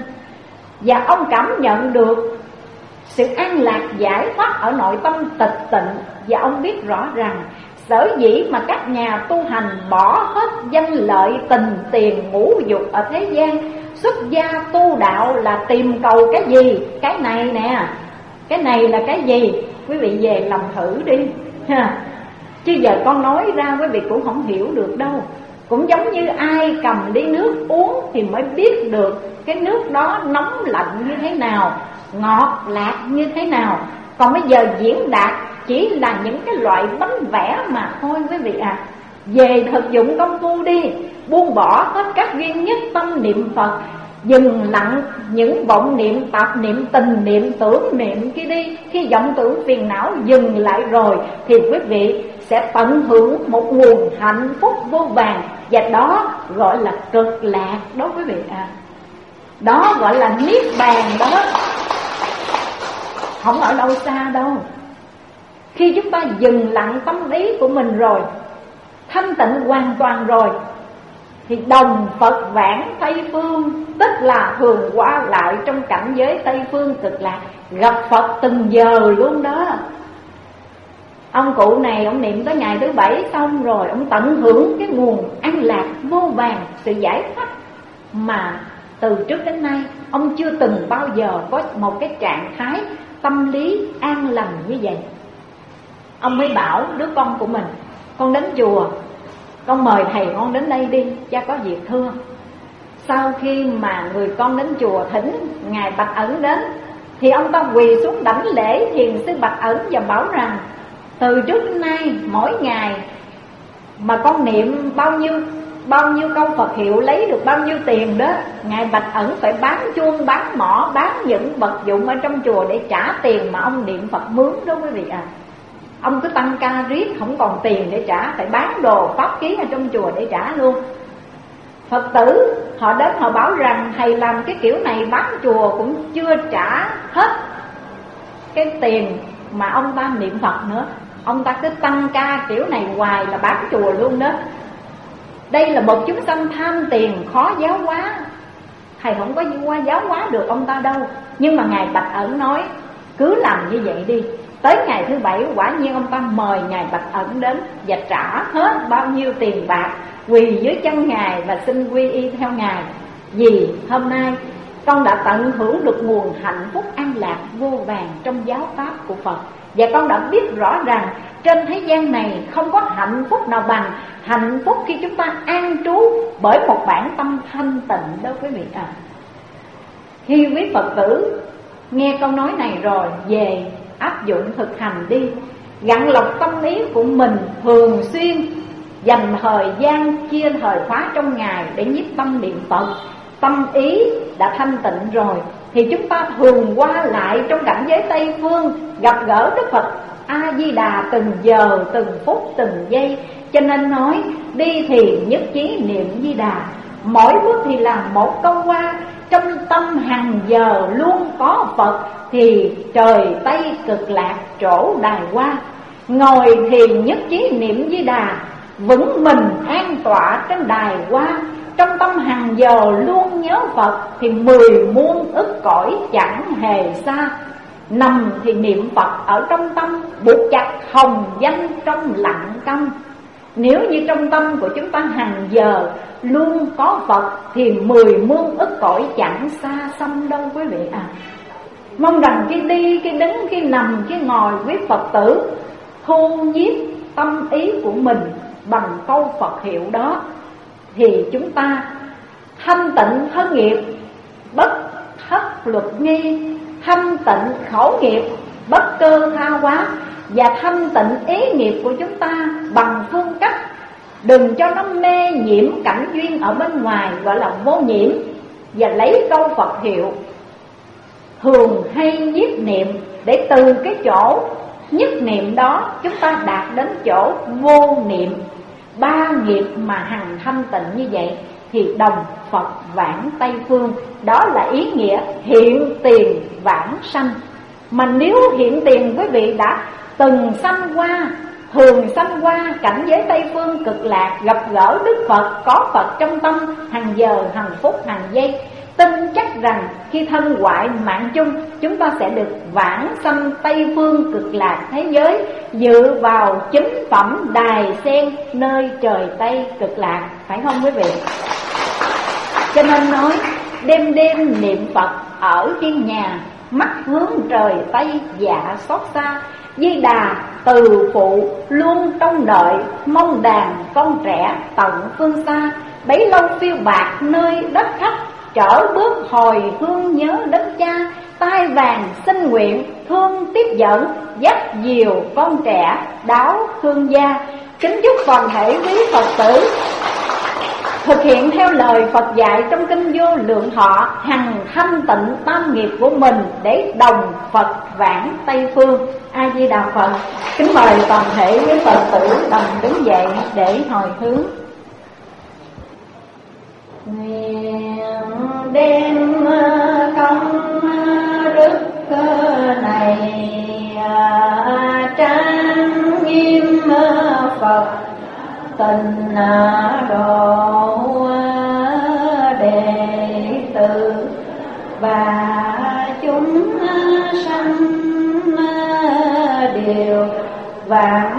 và ông cảm nhận được sự an lạc giải thoát ở nội tâm tịch tịnh. Và ông biết rõ rằng sở dĩ mà các nhà tu hành bỏ hết danh lợi, tình, tiền, ngũ dục ở thế gian, xuất gia tu đạo là tìm cầu cái gì? Cái này nè. Cái này là cái gì? Quý vị về làm thử đi ha. Chứ giờ con nói ra quý vị cũng không hiểu được đâu. Cũng giống như ai cầm ly nước uống thì mới biết được cái nước đó nóng lạnh như thế nào, ngọt lạc như thế nào. Còn bây giờ diễn đạt chỉ là những cái loại bánh vẽ mà thôi quý vị à. Về thực dụng công phu đi, buông bỏ hết các duyên nhất tâm niệm Phật, dừng lặng những vọng niệm, tạp niệm, tình niệm, tưởng niệm kia đi. Khi vọng tưởng phiền não dừng lại rồi thì quý vị sẽ tận hưởng một nguồn hạnh phúc vô vàn. Và đó gọi là cực lạc đó quý vị à. Đó gọi là niết bàn đó, không ở đâu xa đâu. Khi chúng ta dừng lặng tâm ý của mình rồi, thanh tịnh hoàn toàn rồi, thì đồng Phật vãng Tây Phương, tức là thường qua lại trong cảnh giới Tây Phương cực lạc, gặp Phật từng giờ luôn đó. Ông cụ này ông niệm tới ngày thứ bảy xong rồi ông tận hưởng cái nguồn an lạc vô vàn, sự giải thoát mà từ trước đến nay ông chưa từng bao giờ có một cái trạng thái tâm lý an lành như vậy. Ông mới bảo đứa con của mình: con đến chùa, con mời thầy con đến đây đi, cha có việc thưa. Sau khi mà người con đến chùa thỉnh ngài Bạch Ẩn đến, thì ông ta quỳ xuống đảnh lễ thiền sư Bạch Ẩn và bảo rằng: từ trước đến nay mỗi ngày mà con niệm bao nhiêu bao nhiêu câu Phật hiệu lấy được bao nhiêu tiền đó, ngài Bạch Ẩn phải bán chuông, bán mỏ, bán những vật dụng ở trong chùa để trả tiền mà ông niệm Phật mướn đó quý vị à. Ông cứ tăng ca riết không còn tiền để trả, phải bán đồ pháp khí ở trong chùa để trả luôn. Phật tử họ đến họ bảo rằng thầy làm cái kiểu này bán chùa cũng chưa trả hết cái tiền mà ông ta niệm Phật nữa. Ông ta cứ tăng ca kiểu này hoài là bán chùa luôn đó. Đây là một chúng sanh tham tiền khó giáo hóa, thầy không có qua giáo hóa được ông ta đâu. Nhưng mà ngài Bạch Ẩn nói cứ làm như vậy đi. Tới ngày thứ bảy quả nhiên ông ta mời ngài Bạch Ẩn đến và trả hết bao nhiêu tiền bạc, quỳ dưới chân ngài và xin quy y theo ngài. Vì hôm nay con đã tận hưởng được nguồn hạnh phúc an lạc vô vàn trong giáo pháp của Phật, và con đã biết rõ rằng trên thế gian này không có hạnh phúc nào bằng hạnh phúc khi chúng ta an trú bởi một bản tâm thanh tịnh đó quý vị à. Khi quý Phật tử nghe câu nói này rồi, về áp dụng thực hành đi, gặn lọc tâm ý của mình, thường xuyên dành thời gian chia thời khóa trong ngày để nhiếp tâm niệm Phật. Tâm ý đã thanh tịnh rồi thì chúng ta thường qua lại trong cảnh giới Tây Phương, gặp gỡ Đức Phật A Di Đà từng giờ, từng phút, từng giây. Cho nên nói đi thì nhất chí niệm Di Đà, mỗi bước thì làm một câu qua, trong tâm hàng giờ luôn có Phật, thì trời Tây cực lạc chỗ đài hoa. Ngồi thiền nhất chí niệm Di Đà, vững mình an tọa trên đài hoa, trong tâm hàng giờ luôn nhớ Phật, thì mười muôn ức cõi chẳng hề xa. Nằm thì niệm Phật ở trong tâm, buộc chặt hồng danh trong lặng câm. Nếu như trong tâm của chúng ta hàng giờ luôn có Phật, thì mười muôn ức cõi chẳng xa xăm đâu quý vị à. Mong rằng khi đi, khi đứng, khi nằm, khi ngồi, quý Phật tử thu nhiếp tâm ý của mình bằng câu Phật hiệu đó, thì chúng ta thanh tịnh thân nghiệp, bất thất luật nghi, thanh tịnh khẩu nghiệp, bất cơ tha hóa, và thanh tịnh ý nghiệp của chúng ta bằng phương cách đừng cho nó mê nhiễm cảnh duyên ở bên ngoài, gọi là vô nhiễm, và lấy câu Phật hiệu thường hay nhiếp niệm, để từ cái chỗ nhất niệm đó chúng ta đạt đến chỗ vô niệm. Ba nghiệp mà hằng thanh tịnh như vậy thì đồng Phật vãng Tây Phương. Đó là ý nghĩa hiện tiền vãng sanh. Mà nếu hiện tiền quý vị đã từng sanh qua, thường sanh qua cảnh giới Tây Phương cực lạc, gặp gỡ Đức Phật, có Phật trong tâm hàng giờ, hàng phút, hàng giây, tin chắc rằng khi thân hoại mạng chung, chúng ta sẽ được vãng sanh Tây Phương cực lạc thế giới, dựa vào chính phẩm đài sen nơi trời Tây cực lạc. Phải không quý vị? Cho nên nói đêm đêm niệm Phật ở trên nhà, mắt hướng trời Tây dạ xót xa. Di Đà từ phụ luôn trông đợi, mong đàn con trẻ tận phương xa. Bấy lâu phiêu bạc nơi đất khách, trở bước hồi hương nhớ đất cha. Tai vàng xin nguyện thương tiếp dẫn, dắt diều con trẻ đáo thương gia. Kính chúc toàn thể quý Phật tử thực hiện theo lời Phật dạy trong kinh Vô Lượng Thọ, hằng thanh tịnh tam nghiệp của mình để đồng Phật vãng Tây Phương. A Di Đà Phật. Kính mời toàn thể quý Phật tử đồng đứng dậy để hồi hướng. Nguyện đem công đức này trang nghiêm Phật tình độ và